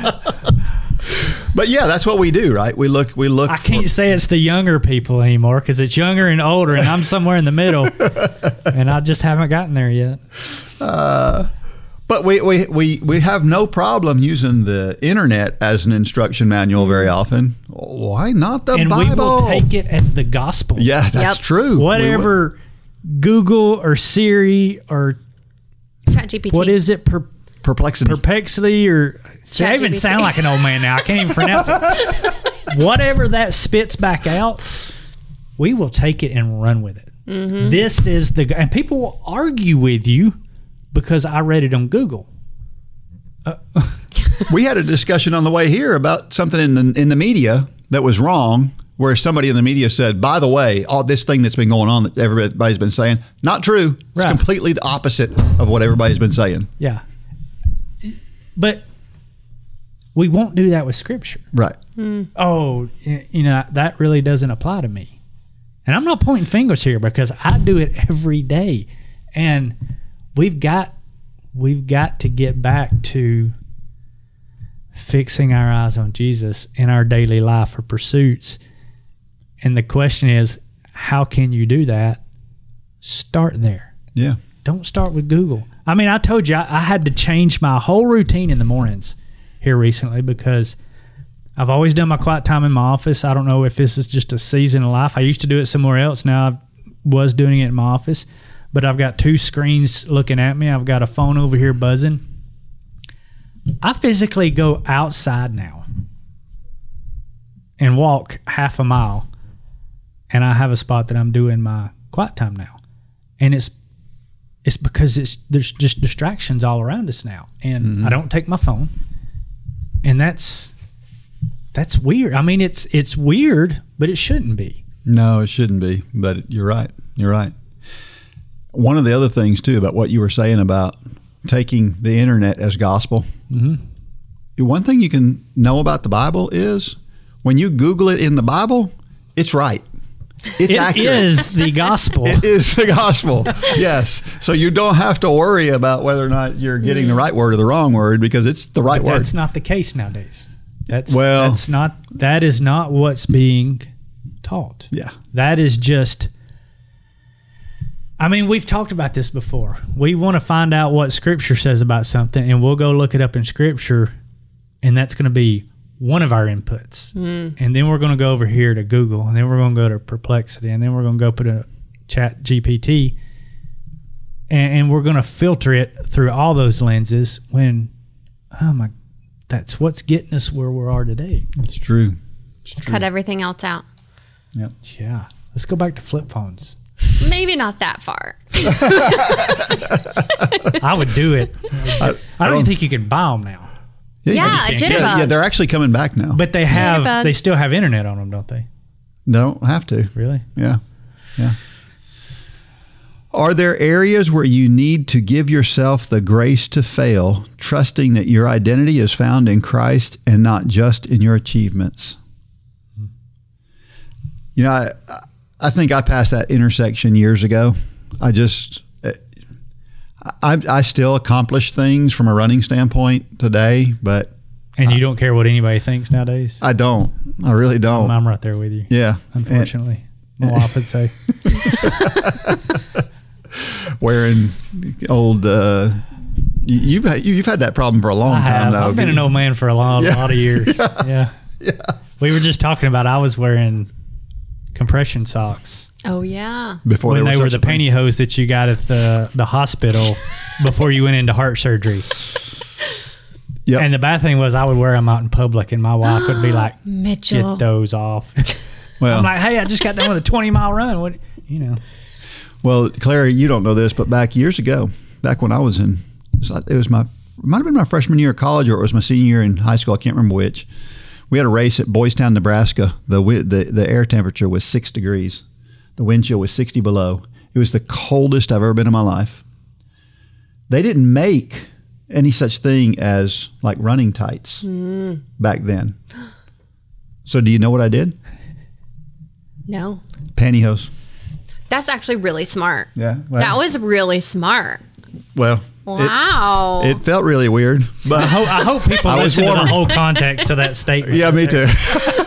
But yeah, that's what we do, right? We look. I can't say it's the younger people anymore because it's younger and older, and I'm somewhere in the middle, and I just haven't gotten there yet. But we have no problem using the internet as an instruction manual very often. Why not the Bible? And we will take it as the gospel. Yeah, that's true. Whatever Google or Siri or ChatGPT. What is it? Perplexity or see, I even sound like an old man now. I can't even pronounce it. Whatever that spits back out, we will take it and run with it. Mm-hmm. This is and people will argue with you because I read it on Google. We had a discussion on the way here about something in the media that was wrong, where somebody in the media said, by the way, all this thing that's been going on that everybody's been saying, not true. It's completely the opposite of what everybody's been saying. Yeah. But we won't do that with Scripture. Right. Oh, that really doesn't apply to me. And I'm not pointing fingers here because I do it every day. And we've got to get back to fixing our eyes on Jesus in our daily life or pursuits. And the question is, how can you do that? Start there. Yeah. Don't start with Google. I mean, I told you I had to change my whole routine in the mornings here recently because I've always done my quiet time in my office. I don't know if this is just a season of life. I used to do it somewhere else. Now I was doing it in my office. But I've got two screens looking at me. I've got a phone over here buzzing. I physically go outside now and walk half a mile, and I have a spot that I'm doing my quiet time now. And it's because there's just distractions all around us now, and I don't take my phone, and that's weird. I mean, it's weird, but it shouldn't be. No, it shouldn't be. But you're right. You're right. One of the other things too about what you were saying about taking the internet as gospel. Mm-hmm. One thing you can know about the Bible is when you Google it in the Bible, it's right. It's accurate. It is the gospel. It is the gospel. Yes. So you don't have to worry about whether or not you're getting the right word or the wrong word because it's the right word. That's not the case nowadays. That is not what's being taught. Yeah. That is just, I mean, we've talked about this before. We want to find out what Scripture says about something, and we'll go look it up in Scripture, and that's going to be one of our inputs. And then we're going to go over here to Google, and then we're going to go to Perplexity, and then we're going to go put a ChatGPT, and we're going to filter it through all those lenses when, that's what's getting us where we are today. It's true. Just cut everything else out. Yep. Yeah. Let's go back to flip phones. Maybe not that far. I would do it. I don't even think you can buy them now. Yeah, Jitterbug. Yeah, they're actually coming back now. But they still have internet on them, don't they? They don't have to. Really? Yeah. Are there areas where you need to give yourself the grace to fail, trusting that your identity is found in Christ and not just in your achievements? You know, I think I passed that intersection years ago. I still accomplish things from a running standpoint today, but... And you don't care what anybody thinks nowadays? I don't. I really don't. I'm right there with you. Yeah. Unfortunately. My wife would say. Wearing old... You've had that problem for a long time, though. I've been an old man for a lot of years. Yeah. Yeah. We were just talking about I was wearing compression socks. Oh, yeah. Before When they were such the a thing. pantyhose that you got at the hospital before you went into heart surgery. Yep. And the bad thing was I would wear them out in public, and my wife would be like, Mitchell. "Get those off." Well, I'm like, "Hey, I just got done with a 20-mile run. What, you know?" well, Claire, you don't know this, but back years ago, back when I was in, it might have been my freshman year of college, or it was my senior year in high school. I can't remember which. We had a race at Boys Town, Nebraska. The air temperature was 6 degrees. The wind chill was 60 below. It was the coldest I've ever been in my life. They didn't make any such thing as like running tights back then. So do you know what I did? No. Pantyhose. That's actually really smart. Yeah. Well, That was really smart. well. Wow. It felt really weird, but I hope people I was listen to the warmer. whole context of that statement. yeah, me too.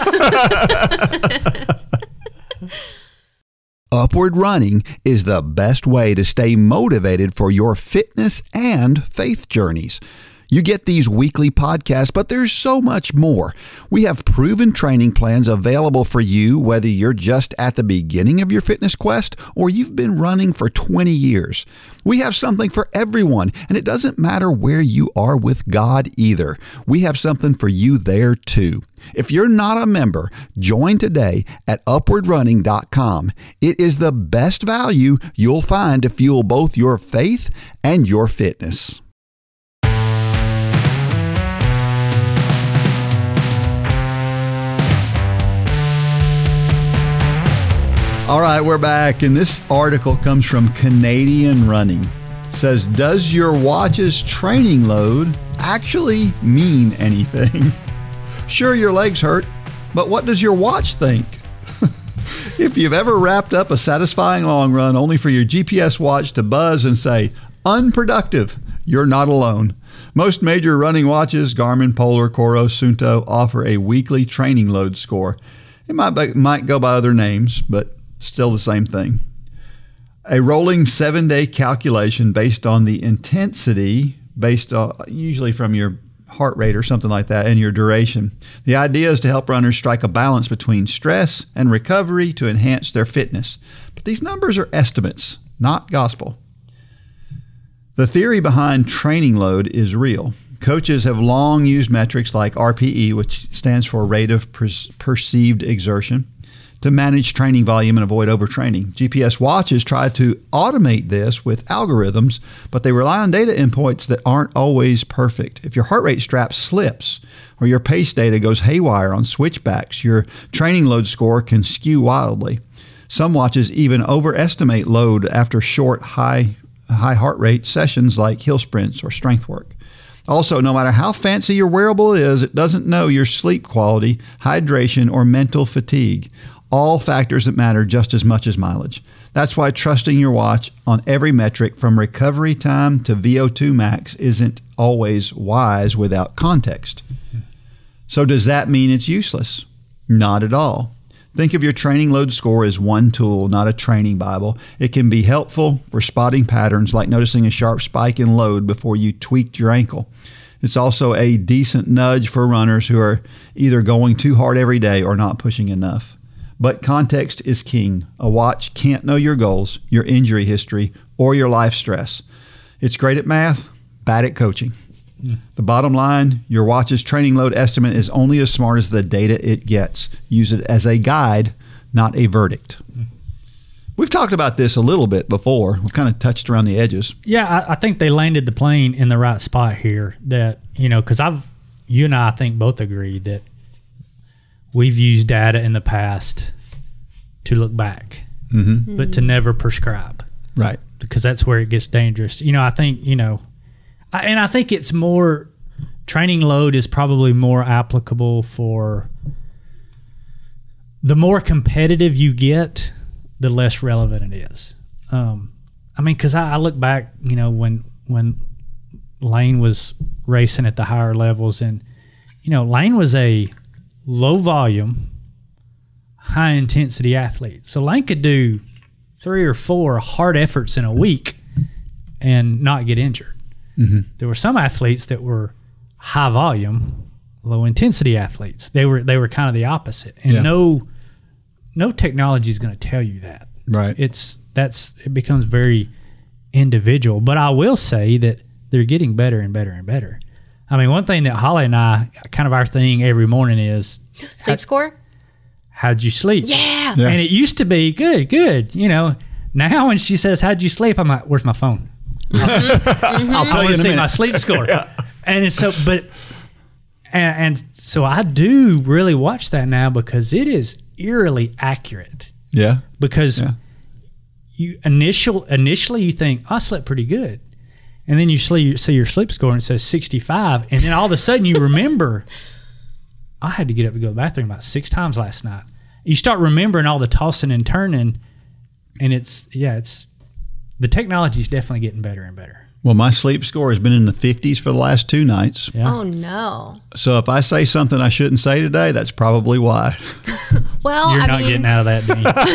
Upward Running is the best way to stay motivated for your fitness and faith journeys. You get these weekly podcasts, but there's so much more. We have proven training plans available for you, whether you're just at the beginning of your fitness quest or you've been running for 20 years. We have something for everyone, and it doesn't matter where you are with God either. We have something for you there too. If you're not a member, join today at upwardrunning.com. It is the best value you'll find to fuel both your faith and your fitness. All right, we're back, and this article comes from Canadian Running. It says, does your watch's training load actually mean anything? Sure, your legs hurt, but what does your watch think? If you've ever wrapped up a satisfying long run only for your GPS watch to buzz and say, unproductive, you're not alone. Most major running watches, Garmin, Polar, Coros, Suunto, offer a weekly training load score. It might go by other names, but still the same thing. A rolling 7-day calculation based on the intensity, based on, usually from your heart rate or something like that, and your duration. The idea is to help runners strike a balance between stress and recovery to enhance their fitness. But these numbers are estimates, not gospel. The theory behind training load is real. Coaches have long used metrics like RPE, which stands for rate of perceived exertion, to manage training volume and avoid overtraining. GPS watches try to automate this with algorithms, but they rely on data inputs that aren't always perfect. If your heart rate strap slips or your pace data goes haywire on switchbacks, your training load score can skew wildly. Some watches even overestimate load after short, high heart rate sessions like hill sprints or strength work. Also, no matter how fancy your wearable is, it doesn't know your sleep quality, hydration, or mental fatigue. All factors that matter just as much as mileage. That's why trusting your watch on every metric from recovery time to VO2 max isn't always wise without context. So does that mean it's useless? Not at all. Think of your training load score as one tool, not a training Bible. It can be helpful for spotting patterns like noticing a sharp spike in load before you tweaked your ankle. It's also a decent nudge for runners who are either going too hard every day or not pushing enough. But context is king. A watch can't know your goals, your injury history, or your life stress. It's great at math, bad at coaching. The bottom line, your watch's training load estimate is only as smart as the data it gets. Use it as a guide, not a verdict. We've talked about this a little bit before. We've kind of touched around the edges. Yeah, I think they landed the plane in the right spot here. That, you know, because you and I think both agree that we've used data in the past to look back, but to never prescribe. Right. Because that's where it gets dangerous. You know, I think, you know, I think it's more, training load is probably more applicable for the more competitive you get, the less relevant it is. I mean, because I look back, you know, when Lane was racing at the higher levels, and, you know, Lane was a low volume, high intensity athlete. So Lane could do 3 or 4 hard efforts in a week and not get injured. There were some athletes that were high volume, low intensity athletes. They were kind of the opposite, and no no technology is going to tell you that. Right. It becomes very individual. But I will say that they're getting better and better and better. I mean, one thing that Holly and I, kind of our thing every morning is Sleep score? how'd you sleep? Yeah. Yeah. And it used to be good. Now when she says, how'd you sleep? I'm like, where's my phone? I'll tell I you want in to a see minute. my sleep score. And it's so, and so I do really watch that now because it is eerily accurate. Yeah. Because Yeah. you initially you think, I slept pretty good. And then you see your sleep score and it says 65. And then all of a sudden you remember, I had to get up to go to the bathroom about 6 times last night. You start remembering all the tossing and turning, and the technology is definitely getting better and better. Well, my sleep score has been in the 50s for the last 2 nights. Yeah. Oh, no. So if I say something I shouldn't say today, that's probably why. Well, You're I not mean, getting out of that,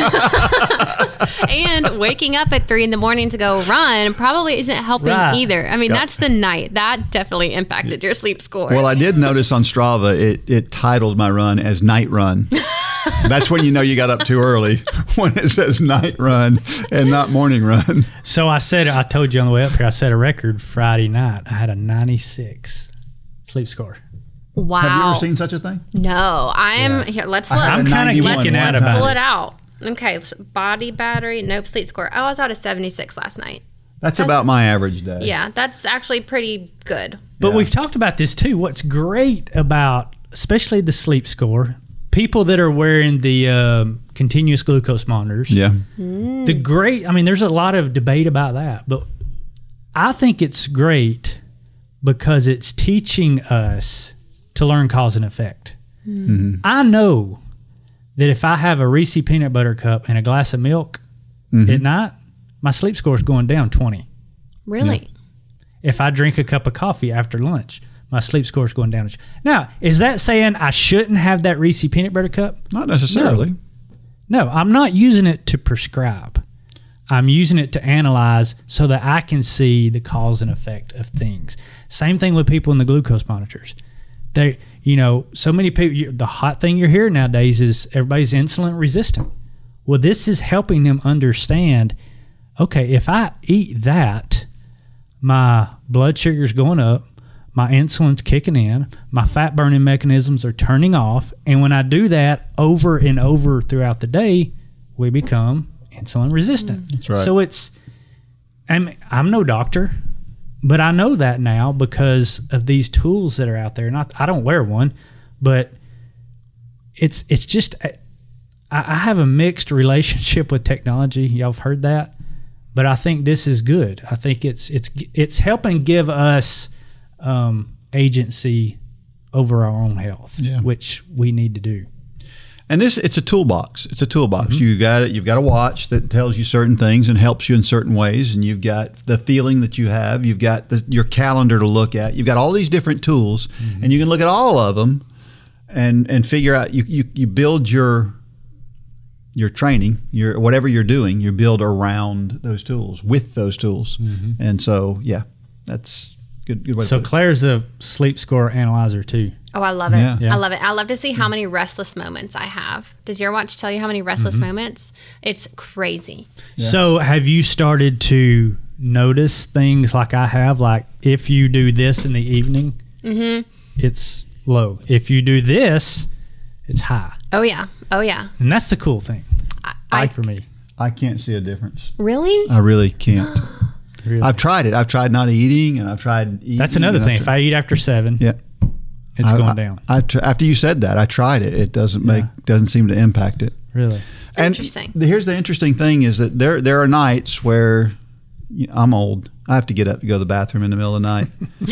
Dean. and waking up at 3 a.m. to go run probably isn't helping Right. either. I mean, that's the night. That definitely impacted your sleep score. Well, I did notice on Strava, it titled my run as Night Run. That's when you know you got up too early, when it says Night Run and not Morning Run. So I told you on the way up here, I set a record Friday night. I had a 96 sleep score. wow. Have you ever seen such a thing? No. Here, let's look. had I'm a kind of 91 geeking out one about Pull it. it out. Okay. Body battery. Nope. Sleep score. Oh, I was out of 76 last night. That's about my average day. Yeah. That's actually pretty good. But Yeah. we've talked about this too. What's great about, especially the sleep score, people that are wearing the continuous glucose monitors. Yeah. There's a lot of debate about that, but I think it's great because it's teaching us to learn cause and effect. I know that if I have a Reese peanut butter cup and a glass of milk at night, my sleep score is going down 20. Really? If I drink a cup of coffee after lunch, my sleep score is going down. Now, is that saying I shouldn't have that Reese peanut butter cup? Not necessarily. No, I'm not using it to prescribe. I'm using it to analyze so that I can see the cause and effect of things. Same thing with people in the glucose monitors. So many people, the hot thing you're hearing nowadays is everybody's insulin resistant. Well, this is helping them understand, okay, if I eat that, my blood sugar's going up, my insulin's kicking in, my fat burning mechanisms are turning off, and when I do that over and over throughout the day, we become insulin resistant. That's right. So I'm no doctor, but I know that now because of these tools that are out there. And I don't wear one, but it's just I have a mixed relationship with technology. Y'all have heard that, but I think this is good. I think it's helping give us agency over our own health, Yeah. which we need to do. And it's a toolbox. It's a toolbox. You've got a watch that tells you certain things and helps you in certain ways, and you've got the feeling that you have. You've got your calendar to look at. You've got all these different tools, and you can look at all of them and figure out. You build your training, your whatever you're doing, you build around those tools with those tools, and so that's good way to So put it. Claire's a sleep score analyzer too. Oh, I love it. Yeah. I love it. I love to see how many restless moments I have. Does your watch tell you how many restless moments? It's crazy. So have you started to notice things like I have? Like if you do this in the evening, it's low. If you do this, it's high. Oh, yeah. Oh, yeah. And that's the cool thing I for me. I can't see a difference. Really? I really can't. Really. I've tried it. I've tried not eating, and I've tried eating. That's another and thing. I've If I eat after 7, yeah. it's going down. After you said that, I tried it. It doesn't seem to impact it. Really? And Interesting. Here's the interesting thing: is that there are nights where I'm old. I have to get up to go to the bathroom in the middle of the night.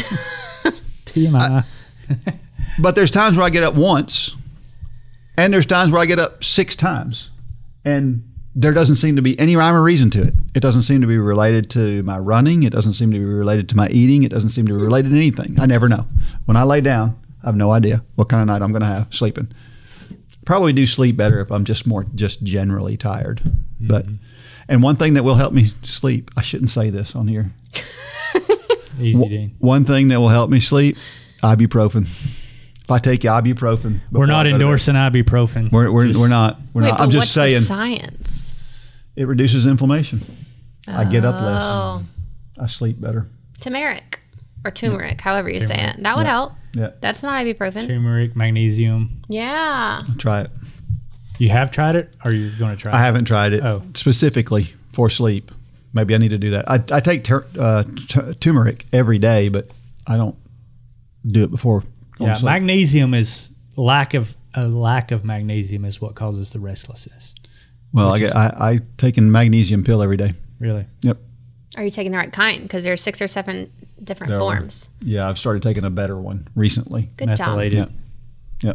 TMI. But there's times where I get up once, and there's times where I get up 6 times, and there doesn't seem to be any rhyme or reason to it. It doesn't seem to be related to my running. It doesn't seem to be related to my eating. It doesn't seem to be related to anything. I never know. When I lay down, I have no idea what kind of night I'm going to have sleeping. Probably do sleep better if I'm just generally tired. But and one thing that will help me sleep, I shouldn't say this on here. Easy, Dean. One thing that will help me sleep, ibuprofen. If I take ibuprofen. We're not endorsing ibuprofen. We're not. Wait, but I'm just what's saying the science? it reduces inflammation. I get up less. Oh. I sleep better. Turmeric or turmeric, however you say Turmeric. it. That would help. Yeah. That's not ibuprofen. Turmeric, magnesium. Yeah. Try it. You have tried it, or you're going to try it? I haven't tried it Oh. specifically for sleep. Maybe I need to do that. I take turmeric every day, but I don't do it before going Yeah, to sleep. magnesium is lack of magnesium is what causes the restlessness. Well, I take a magnesium pill every day. Really? Yep. Are you taking the right kind? Because there's 6 or 7 different There are. forms. Yeah, I've started taking a better one recently. Good Methylated. job. Yep.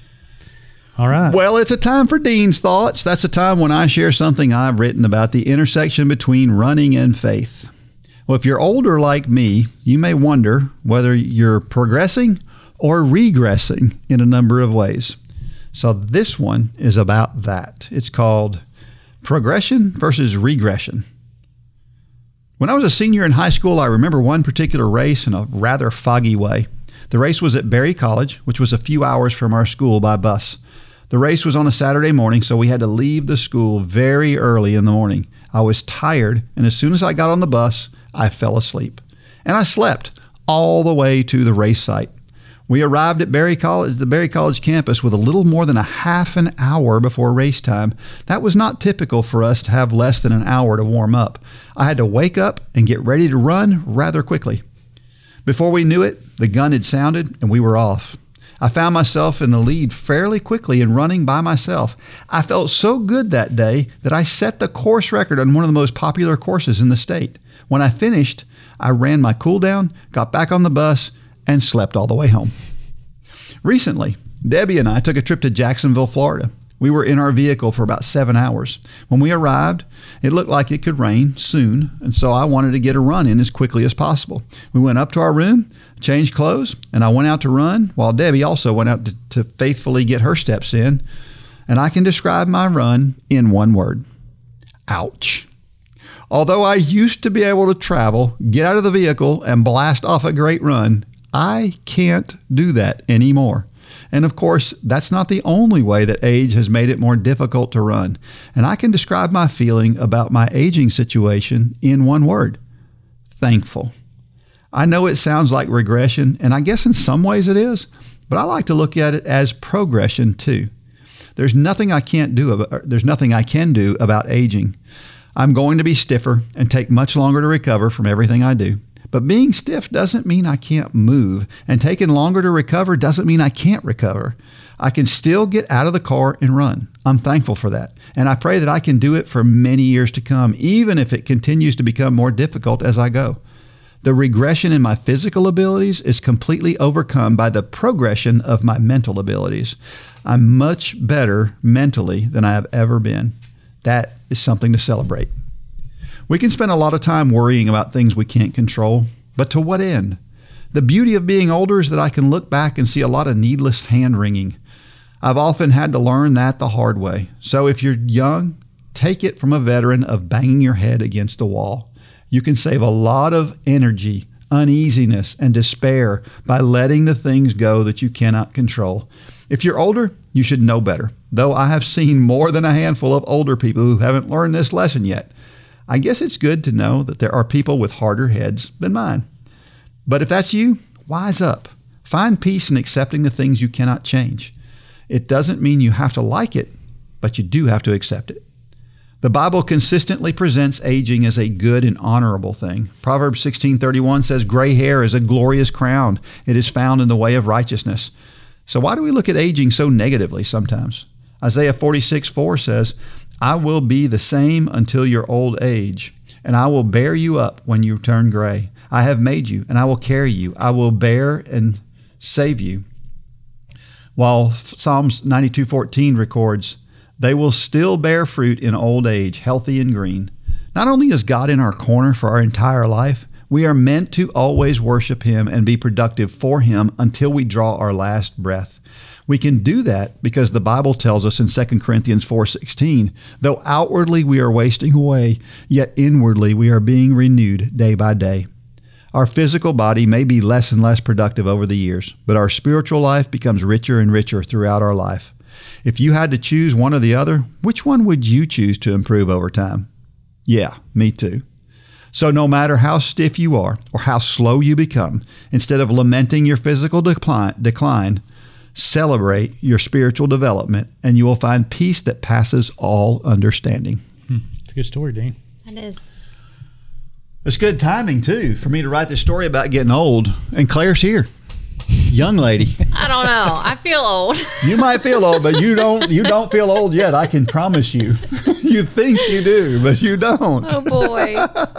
All right. Well, it's a time for Dean's Thoughts. That's a time when I share something I've written about the intersection between running and faith. Well, if you're older like me, you may wonder whether you're progressing or regressing in a number of ways. So this one is about that. It's called Progression versus Regression. When I was a senior in high school, I remember one particular race in a rather foggy way. The race was at Berry College, which was a few hours from our school by bus. The race was on a Saturday morning, so we had to leave the school very early in the morning. I was tired, and as soon as I got on the bus, I fell asleep. And I slept all the way to the race site. We arrived at the Berry College campus with a little more than a half an hour before race time. That was not typical for us to have less than an hour to warm up. I had to wake up and get ready to run rather quickly. Before we knew it, the gun had sounded and we were off. I found myself in the lead fairly quickly and running by myself. I felt so good that day that I set the course record on one of the most popular courses in the state. When I finished, I ran my cool down, got back on the bus, and slept all the way home. Recently, Debbie and I took a trip to Jacksonville, Florida. We were in our vehicle for about 7 hours. When we arrived, it looked like it could rain soon, and so I wanted to get a run in as quickly as possible. We went up to our room, changed clothes, and I went out to run, while Debbie also went out to faithfully get her steps in. And I can describe my run in one word: ouch. Although I used to be able to travel, get out of the vehicle, and blast off a great run, I can't do that anymore. And of course, that's not the only way that age has made it more difficult to run. And I can describe my feeling about my aging situation in one word: thankful. I know it sounds like regression, and I guess in some ways it is, but I like to look at it as progression too. There's nothing I can do about aging. I'm going to be stiffer and take much longer to recover from everything I do. But being stiff doesn't mean I can't move, and taking longer to recover doesn't mean I can't recover. I can still get out of the car and run. I'm thankful for that, and I pray that I can do it for many years to come, even if it continues to become more difficult as I go. The regression in my physical abilities is completely overcome by the progression of my mental abilities. I'm much better mentally than I have ever been. That is something to celebrate. We can spend a lot of time worrying about things we can't control, but to what end? The beauty of being older is that I can look back and see a lot of needless hand-wringing. I've often had to learn that the hard way. So if you're young, take it from a veteran of banging your head against the wall. You can save a lot of energy, uneasiness, and despair by letting the things go that you cannot control. If you're older, you should know better, though I have seen more than a handful of older people who haven't learned this lesson yet. I guess it's good to know that there are people with harder heads than mine. But if that's you, wise up. Find peace in accepting the things you cannot change. It doesn't mean you have to like it, but you do have to accept it. The Bible consistently presents aging as a good and honorable thing. Proverbs 16:31 says, "Gray hair is a glorious crown. It is found in the way of righteousness." So why do we look at aging so negatively sometimes? Isaiah 46:4 says, "I will be the same until your old age, and I will bear you up when you turn gray. I have made you, and I will carry you. I will bear and save you." While Psalms 92:14 records, "They will still bear fruit in old age, healthy and green." Not only is God in our corner for our entire life, we are meant to always worship Him and be productive for Him until we draw our last breath. We can do that because the Bible tells us in 2 Corinthians 4:16, "Though outwardly we are wasting away, yet inwardly we are being renewed day by day." Our physical body may be less and less productive over the years, but our spiritual life becomes richer and richer throughout our life. If you had to choose one or the other, which one would you choose to improve over time? Yeah, me too. So no matter how stiff you are or how slow you become, instead of lamenting your physical decline, celebrate your spiritual development, and you will find peace that passes all understanding. It's a good story, Dean. It is. It's good timing, too, for me to write this story about getting old. And Claire's here. Young lady. I don't know. I feel old. You might feel old, but you don't feel old yet. I can promise you. You think you do, but you don't. Oh, boy.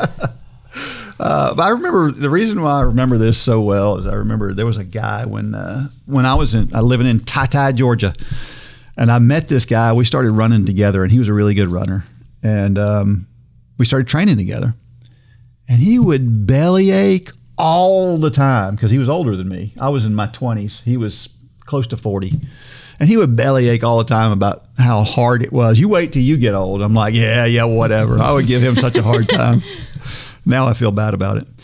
But I remember, the reason why I remember this so well is I remember there was a guy when I was living in Tye, Georgia, and I met this guy. We started running together, and he was a really good runner. And we started training together. And he would bellyache all the time because he was older than me. I was in my 20s. He was close to 40. And he would bellyache all the time about how hard it was. You wait till you get old. I'm like, yeah, whatever. I would give him such a hard time. Now I feel bad about it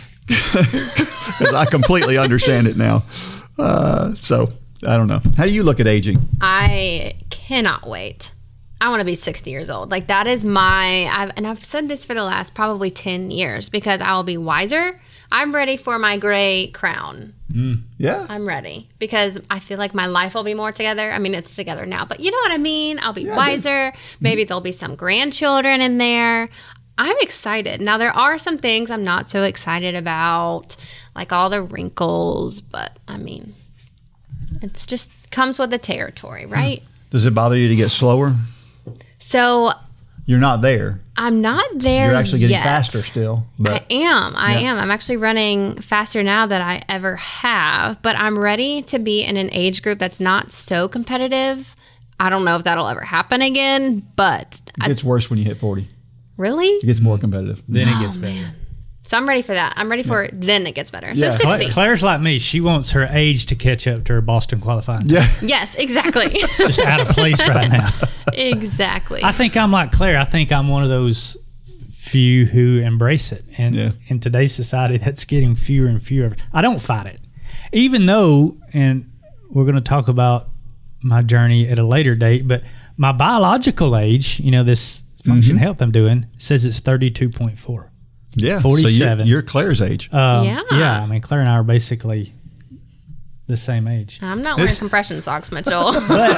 because I completely understand it now. So I don't know. How do you look at aging? I cannot wait. I want to be 60 years old. Like that is I've said this for the last probably 10 years because I will be wiser. I'm ready for my gray crown. Yeah. I'm ready because I feel like my life will be more together. I mean, it's together now, but you know what I mean? I'll be wiser. Maybe there'll be some grandchildren in there. I'm excited. Now, there are some things I'm not so excited about, like all the wrinkles, but I mean, it's just comes with the territory, right? Does it bother you to get slower? So You're not there. I'm not there. You're actually getting yet. faster still. But I am. I'm actually running faster now than I ever have, but I'm ready to be in an age group that's not so competitive. I don't know if that'll ever happen again, but it gets worse when you hit 40. Really? It gets more competitive. Then it gets better. Man. So I'm ready for that. I'm ready for it. Then it gets better. Yeah. So 60. Claire's like me. She wants her age to catch up to her Boston qualifying. Yeah. Yes, exactly. Just out of place right now. Exactly. I think I'm like Claire. I think I'm one of those few who embrace it. And in today's society, that's getting fewer and fewer. I don't fight it. Even though, and we're going to talk about my journey at a later date, but my biological age, this function health I'm doing, says it's 32.4. Yeah, 47. So you're Claire's age. Yeah. I mean, Claire and I are basically the same age. I'm not wearing compression socks, Mitchell.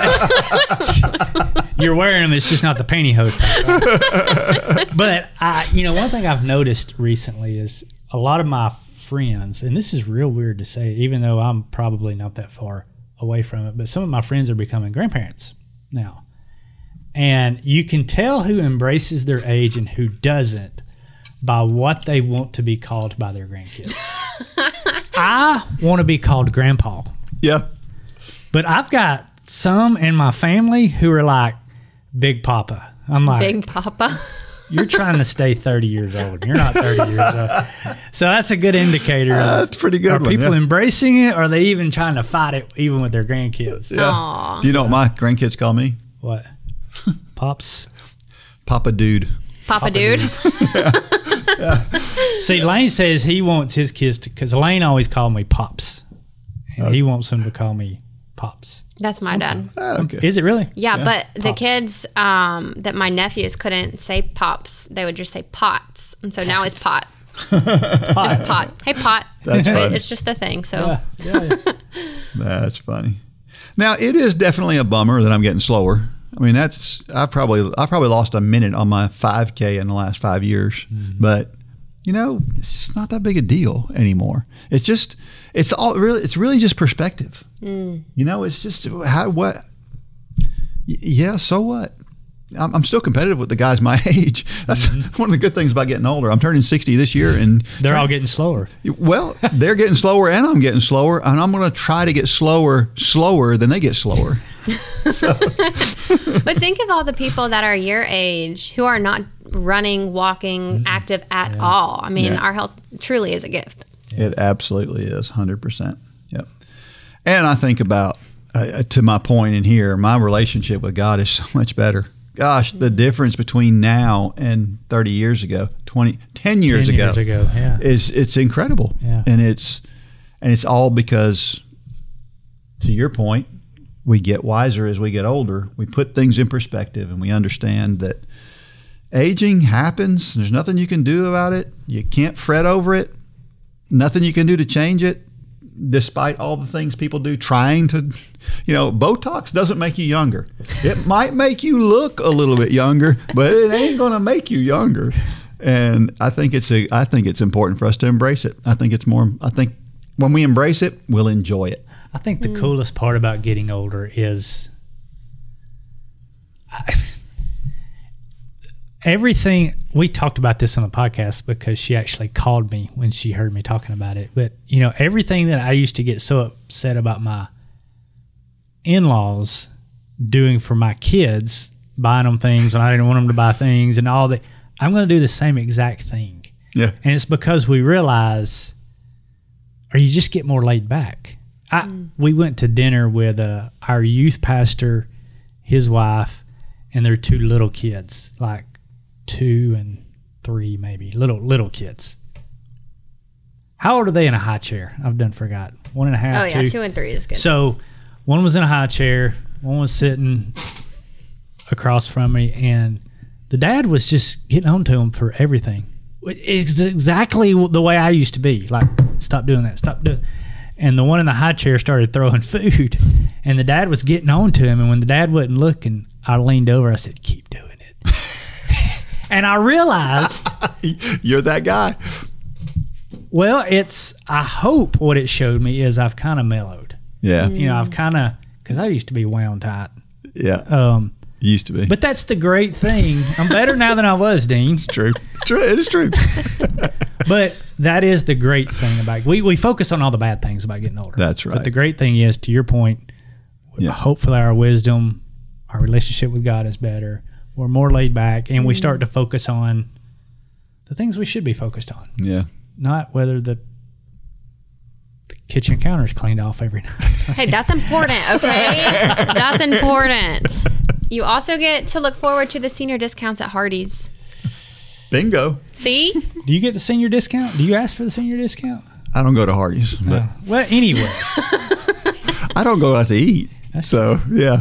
You're wearing them. It's just not the pantyhose type. But one thing I've noticed recently is a lot of my friends, and this is real weird to say, even though I'm probably not that far away from it, but some of my friends are becoming grandparents now. And you can tell who embraces their age and who doesn't by what they want to be called by their grandkids. I want to be called Grandpa. Yeah. But I've got some in my family who are like Big Papa. I'm like, Big Papa. you're trying to stay 30 years old. You're not 30 years old. So that's a good indicator. That's pretty good. Are people embracing it, or are they even trying to fight it even with their grandkids? Yeah. Aww. Do you know what my grandkids call me? What? Pops? Papa Dude. Papa dude. See, Lane says he wants his kids to, because Lane always called me Pops. And he wants them to call me Pops. That's my dad. Okay. Is it really? Yeah, but the Pops. kids that my nephews couldn't say pops. They would just say pots. And so now it's pot. Just pot. Hey, pot. That's funny. It's just a thing. So Yeah. That's funny. Now, it is definitely a bummer that I'm getting slower. I mean, I probably lost a minute on my 5K in the last 5 years, but it's just not that big a deal anymore. It's really just perspective. It's just so what? I'm still competitive with the guys my age. That's one of the good things about getting older. I'm turning 60 this year, and They're all getting slower. well, they're getting slower, and I'm getting slower, and I'm going to try to get slower than they get slower. But think of all the people that are your age who are not running, walking, active at all. I mean, our health truly is a gift. It absolutely is, 100%. Yep. And I think about, to my point in here, my relationship with God is so much better gosh, the difference between now and 30 years ago, 10 years ago, yeah. it's incredible. Yeah. And it's all because, to your point, we get wiser as we get older. We put things in perspective, and we understand that aging happens. There's nothing you can do about it. You can't fret over it. Nothing you can do to change it, despite all the things people do trying to, Botox doesn't make you younger. It might make you look a little bit younger, but it ain't going to make you younger. And I think it's important for us to embrace it. I think when we embrace it, we'll enjoy it. I think the coolest part about getting older is everything. We talked about this on the podcast because she actually called me when she heard me talking about it. But, everything that I used to get so upset about my in-laws doing for my kids, buying them things when I didn't want them to buy things and all that, I'm going to do the same exact thing. Yeah. And it's because we realize, or you just get more laid back. We went to dinner with our youth pastor, his wife, and their two little kids, like 2 and 3 maybe, little kids. How old are they in a high chair? I've done forgot. 1.5, Oh, yeah, 2. 2 and 3 is good. So one was in a high chair, one was sitting across from me, and the dad was just getting on to him for everything. It's exactly the way I used to be. Like, stop doing that, stop doing. And the one in the high chair started throwing food, and the dad was getting on to him. And when the dad wasn't looking, I leaned over. I said, "Keep doing it." And I realized, you're that guy. Well, I hope what it showed me is I've kind of mellowed. Yeah. I've kind of, because I used to be wound tight. Yeah. Used to be. But that's the great thing. I'm better now than I was, Dean. It's true. It is true. But that is the great thing about we focus on all the bad things about getting older. That's right. But the great thing is, to your point, hopefully our wisdom, our relationship with God is better. We're more laid back, and we start to focus on the things we should be focused on. Yeah. Not whether the kitchen counter is cleaned off every night. Hey, that's important, okay? That's important. You also get to look forward to the senior discounts at Hardee's. Bingo. See? Do you get the senior discount? Do you ask for the senior discount? I don't go to Hardee's. But Well, anyway. I don't go out to eat. Yeah.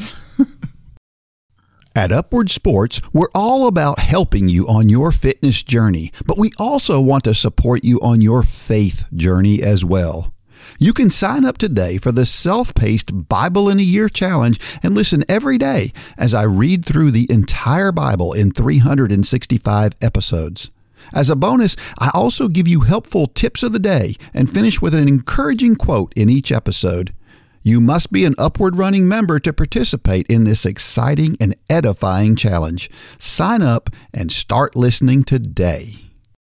At Upward Sports, we're all about helping you on your fitness journey, but we also want to support you on your faith journey as well. You can sign up today for the self-paced Bible in a Year Challenge and listen every day as I read through the entire Bible in 365 episodes. As a bonus, I also give you helpful tips of the day and finish with an encouraging quote in each episode. You must be an Upward Running member to participate in this exciting and edifying challenge. Sign up and start listening today.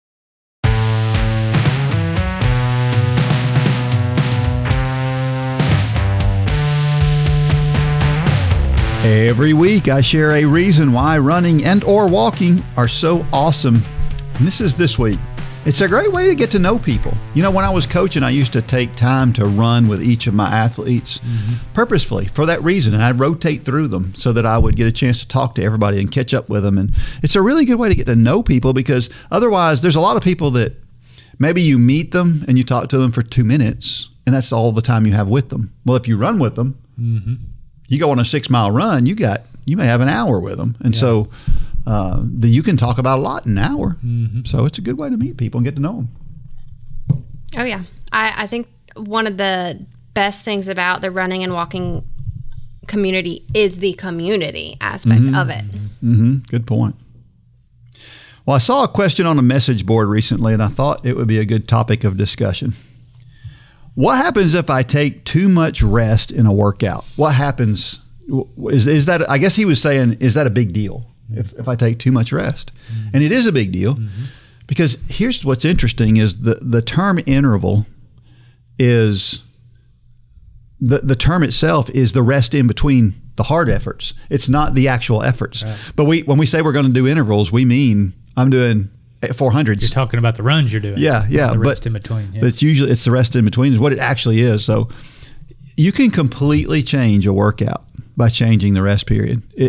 Every week I share a reason why running and or walking are so awesome. And this is this week. It's a great way to get to know people. When I was coaching, I used to take time to run with each of my athletes purposefully for that reason. And I'd rotate through them so that I would get a chance to talk to everybody and catch up with them. And it's a really good way to get to know people, because otherwise there's a lot of people that maybe you meet them and you talk to them for 2 minutes and that's all the time you have with them. Well, if you run with them, you go on a 6-mile run, you may have an hour with them. And so you can talk about a lot in an hour. So it's a good way to meet people and get to know them. Oh, yeah. I think one of the best things about the running and walking community is the community aspect of it. Good point. Well, I saw a question on a message board recently, and I thought it would be a good topic of discussion. What happens if I take too much rest in a workout? What happens? Is that, I guess he was saying, is that a big deal if I take too much rest? And it is a big deal, because here's what's interesting is the term interval is, the term itself is the rest in between the hard efforts. It's not the actual efforts. Right. But when we say we're going to do intervals, we mean I'm doing 400s. You're talking about the runs you're doing. Yeah. The rest in between. Yeah. But it's the rest in between is what it actually is. So you can completely change a workout by changing the rest period.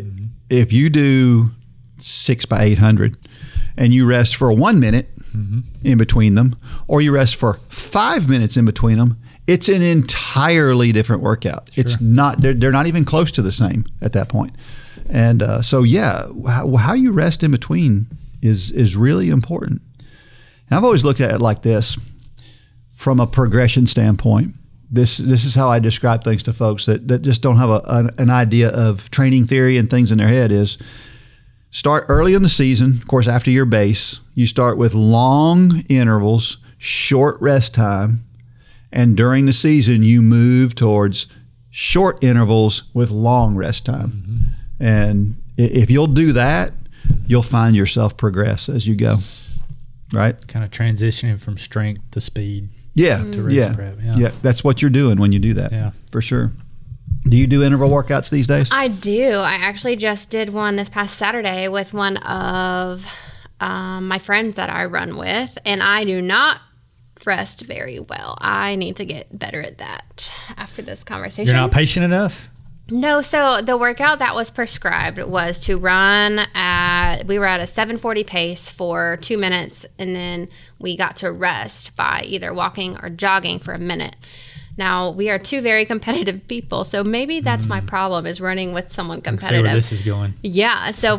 if you do 6 by 800 and you rest for 1 minute in between them, or you rest for 5 minutes in between them, it's an entirely different workout. Sure. It's not, they're not even close to the same at that point. And so, yeah, how you rest in between is really important. And I've always looked at it like this from a progression standpoint. This is how I describe things to folks that just don't have an idea of training theory and things in their head is start early in the season. Of course, after your base, you start with long intervals, short rest time. And during the season, you move towards short intervals with long rest time. Mm-hmm. And if you'll do that, you'll find yourself progress as you go, right? Kind of transitioning from strength to speed. Yeah, to rest prep. Yeah. That's what you're doing when you do that. Yeah, for sure. Do you do interval workouts these days? I do. I actually just did one this past Saturday with one of my friends that I run with, and I do not rest very well. I need to get better at that after this conversation. You're not patient enough? No, so the workout that was prescribed was to run we were at a 7:40 pace for 2 minutes, and then we got to rest by either walking or jogging for a minute. Now, we are two very competitive people, so maybe that's my problem is running with someone competitive. See where this is going. Yeah, so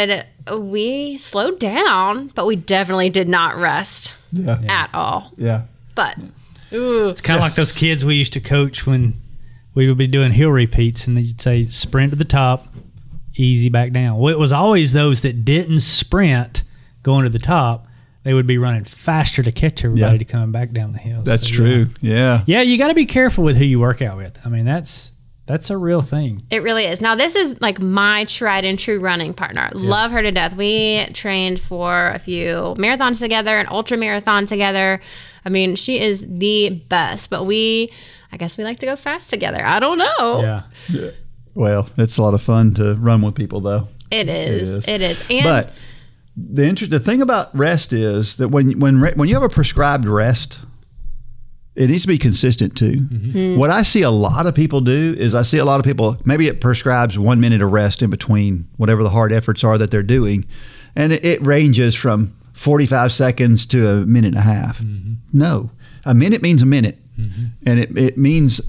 we slowed down, but we definitely did not rest at all. Yeah. But, It's kind of like those kids we used to coach when we would be doing hill repeats, and you'd say sprint to the top, easy back down. Well, it was always those that didn't sprint going to the top. They would be running faster to catch everybody to coming back down the hill. That's true. Yeah. Yeah, you got to be careful with who you work out with. I mean, that's a real thing. It really is. Now, this is like my tried and true running partner. Love her to death. We trained for a few marathons together, an ultra marathon together. I mean, she is the best, but I guess we like to go fast together. I don't know. Yeah. Well, it's a lot of fun to run with people, though. It is. And but the thing about rest is that when you have a prescribed rest, it needs to be consistent too. Mm-hmm. What I see a lot of people do is maybe it prescribes 1 minute of rest in between whatever the hard efforts are that they're doing, and it ranges from 45 seconds to a minute and a half. Mm-hmm. No, a minute means a minute. Mm-hmm. And it means,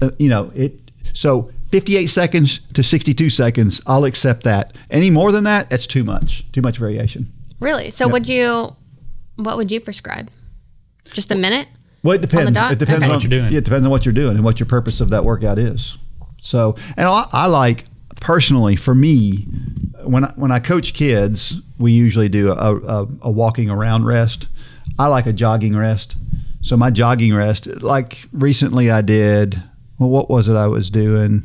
so 58 seconds to 62 seconds, I'll accept that. Any more than that, that's too much variation. Really? So what would you prescribe? Just a minute? Well, it depends. It depends on what you're doing. Yeah, it depends on what you're doing and what your purpose of that workout is. So, and I like, personally, for me, when I coach kids, we usually do a walking around rest. I like a jogging rest. So my jogging rest, like recently I did, what was it I was doing?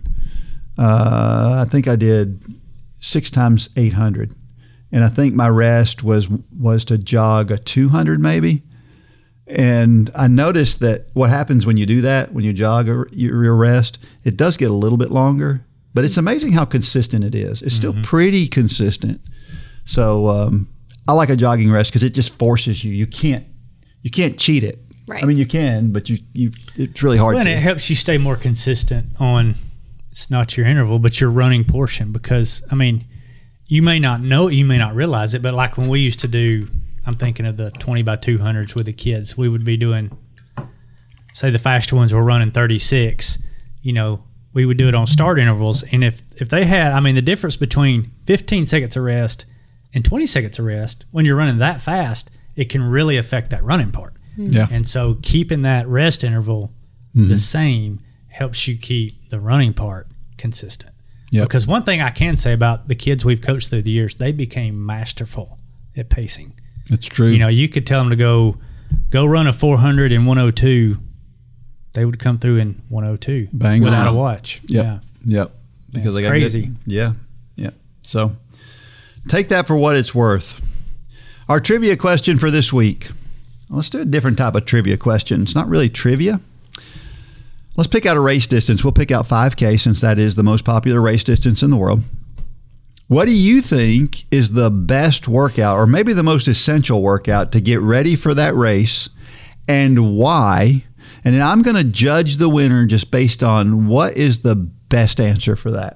I think I did 6 times 800. And I think my rest was to jog a 200 maybe. And I noticed that what happens when you do that, when you jog your rest, it does get a little bit longer, but it's amazing how consistent it is. It's still pretty consistent. So I like a jogging rest because it just forces you. You can't cheat it. Right. I mean, you can, but it's really hard. And it helps you stay more consistent on, it's not your interval, but your running portion. Because, I mean, you may not know it, you may not realize it, but like when we used to do, I'm thinking of the 20 by 200s with the kids, we would be doing, say the faster ones were running 36, we would do it on start intervals. And if they had, I mean, the difference between 15 seconds of rest and 20 seconds of rest, when you're running that fast, it can really affect that running part. Yeah. And so keeping that rest interval the same helps you keep the running part consistent. Yep. Because one thing I can say about the kids we've coached through the years, they became masterful at pacing. That's true. You could tell them to go run a 400 in 102. They would come through in 102 Bang without on. a watch. Yep. Yeah. Yep. Because it's crazy. Yeah. So take that for what it's worth. Our trivia question for this week. Let's do a different type of trivia question. It's not really trivia. Let's pick out a race distance. We'll pick out 5K since that is the most popular race distance in the world. What do you think is the best workout or maybe the most essential workout to get ready for that race and why? And then I'm going to judge the winner just based on what is the best answer for that.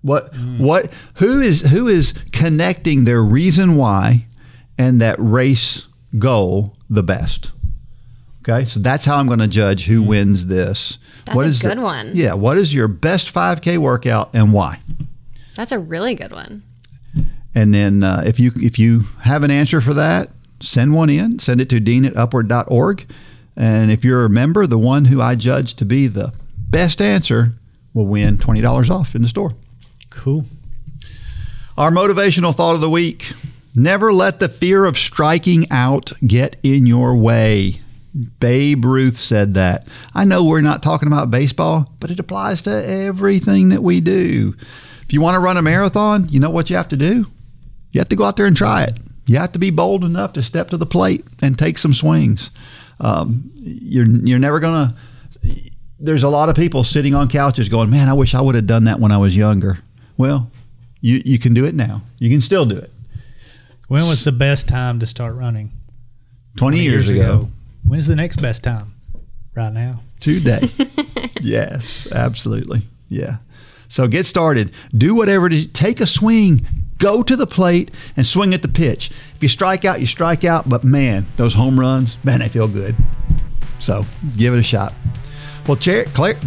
Who is connecting their reason why and that race goal the best? Okay, so that's how I'm going to judge who wins this. That's a good one. Yeah, what is your best 5K workout and why? That's a really good one. And then if you have an answer for that, send one in. Send it to dean@upward.org. And if you're a member, the one who I judge to be the best answer will win $20 off in the store. Cool. Our motivational thought of the week: never let the fear of striking out get in your way. Babe Ruth said that. I know we're not talking about baseball, but it applies to everything that we do. If you want to run a marathon, you know what you have to do? You have to go out there and try it. You have to be bold enough to step to the plate and take some swings. You're never going to... There's a lot of people sitting on couches going, man, I wish I would have done that when I was younger. Well, you can do it now. You can still do it. When was the best time to start running? 20 years ago. When's the next best time? Right now. Today. Yes, absolutely. Yeah. So get started. Do whatever it is. Take a swing. Go to the plate and swing at the pitch. If you strike out, you strike out. But, man, those home runs, man, they feel good. So give it a shot. Well, Chair.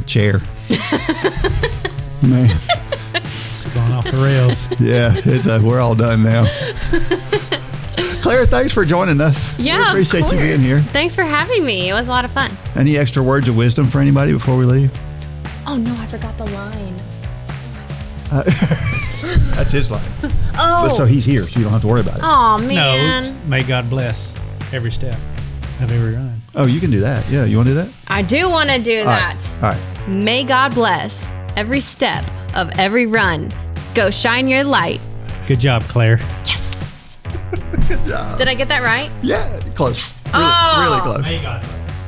Man. It's going off the rails. Yeah, we're all done now. Claire, thanks for joining us. Yeah, we appreciate you being here. Thanks for having me. It was a lot of fun. Any extra words of wisdom for anybody before we leave? Oh, no, I forgot the line. That's his line. Oh. But so he's here, so you don't have to worry about it. Oh, man. No, may God bless every step of every run. Oh, you can do that. Yeah, you want to do that? I do want to do that. All right. May God bless every step of every run. Go shine your light. Good job, Claire. Yes. Good job. Did I get that right? Yeah, close. Really, Oh. really close. May God.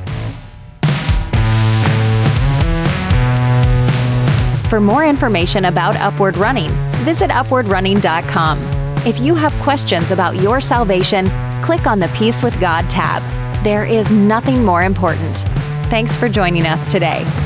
For more information about Upward Running, visit upwardrunning.com. If you have questions about your salvation, click on the Peace with God tab. There is nothing more important. Thanks for joining us today.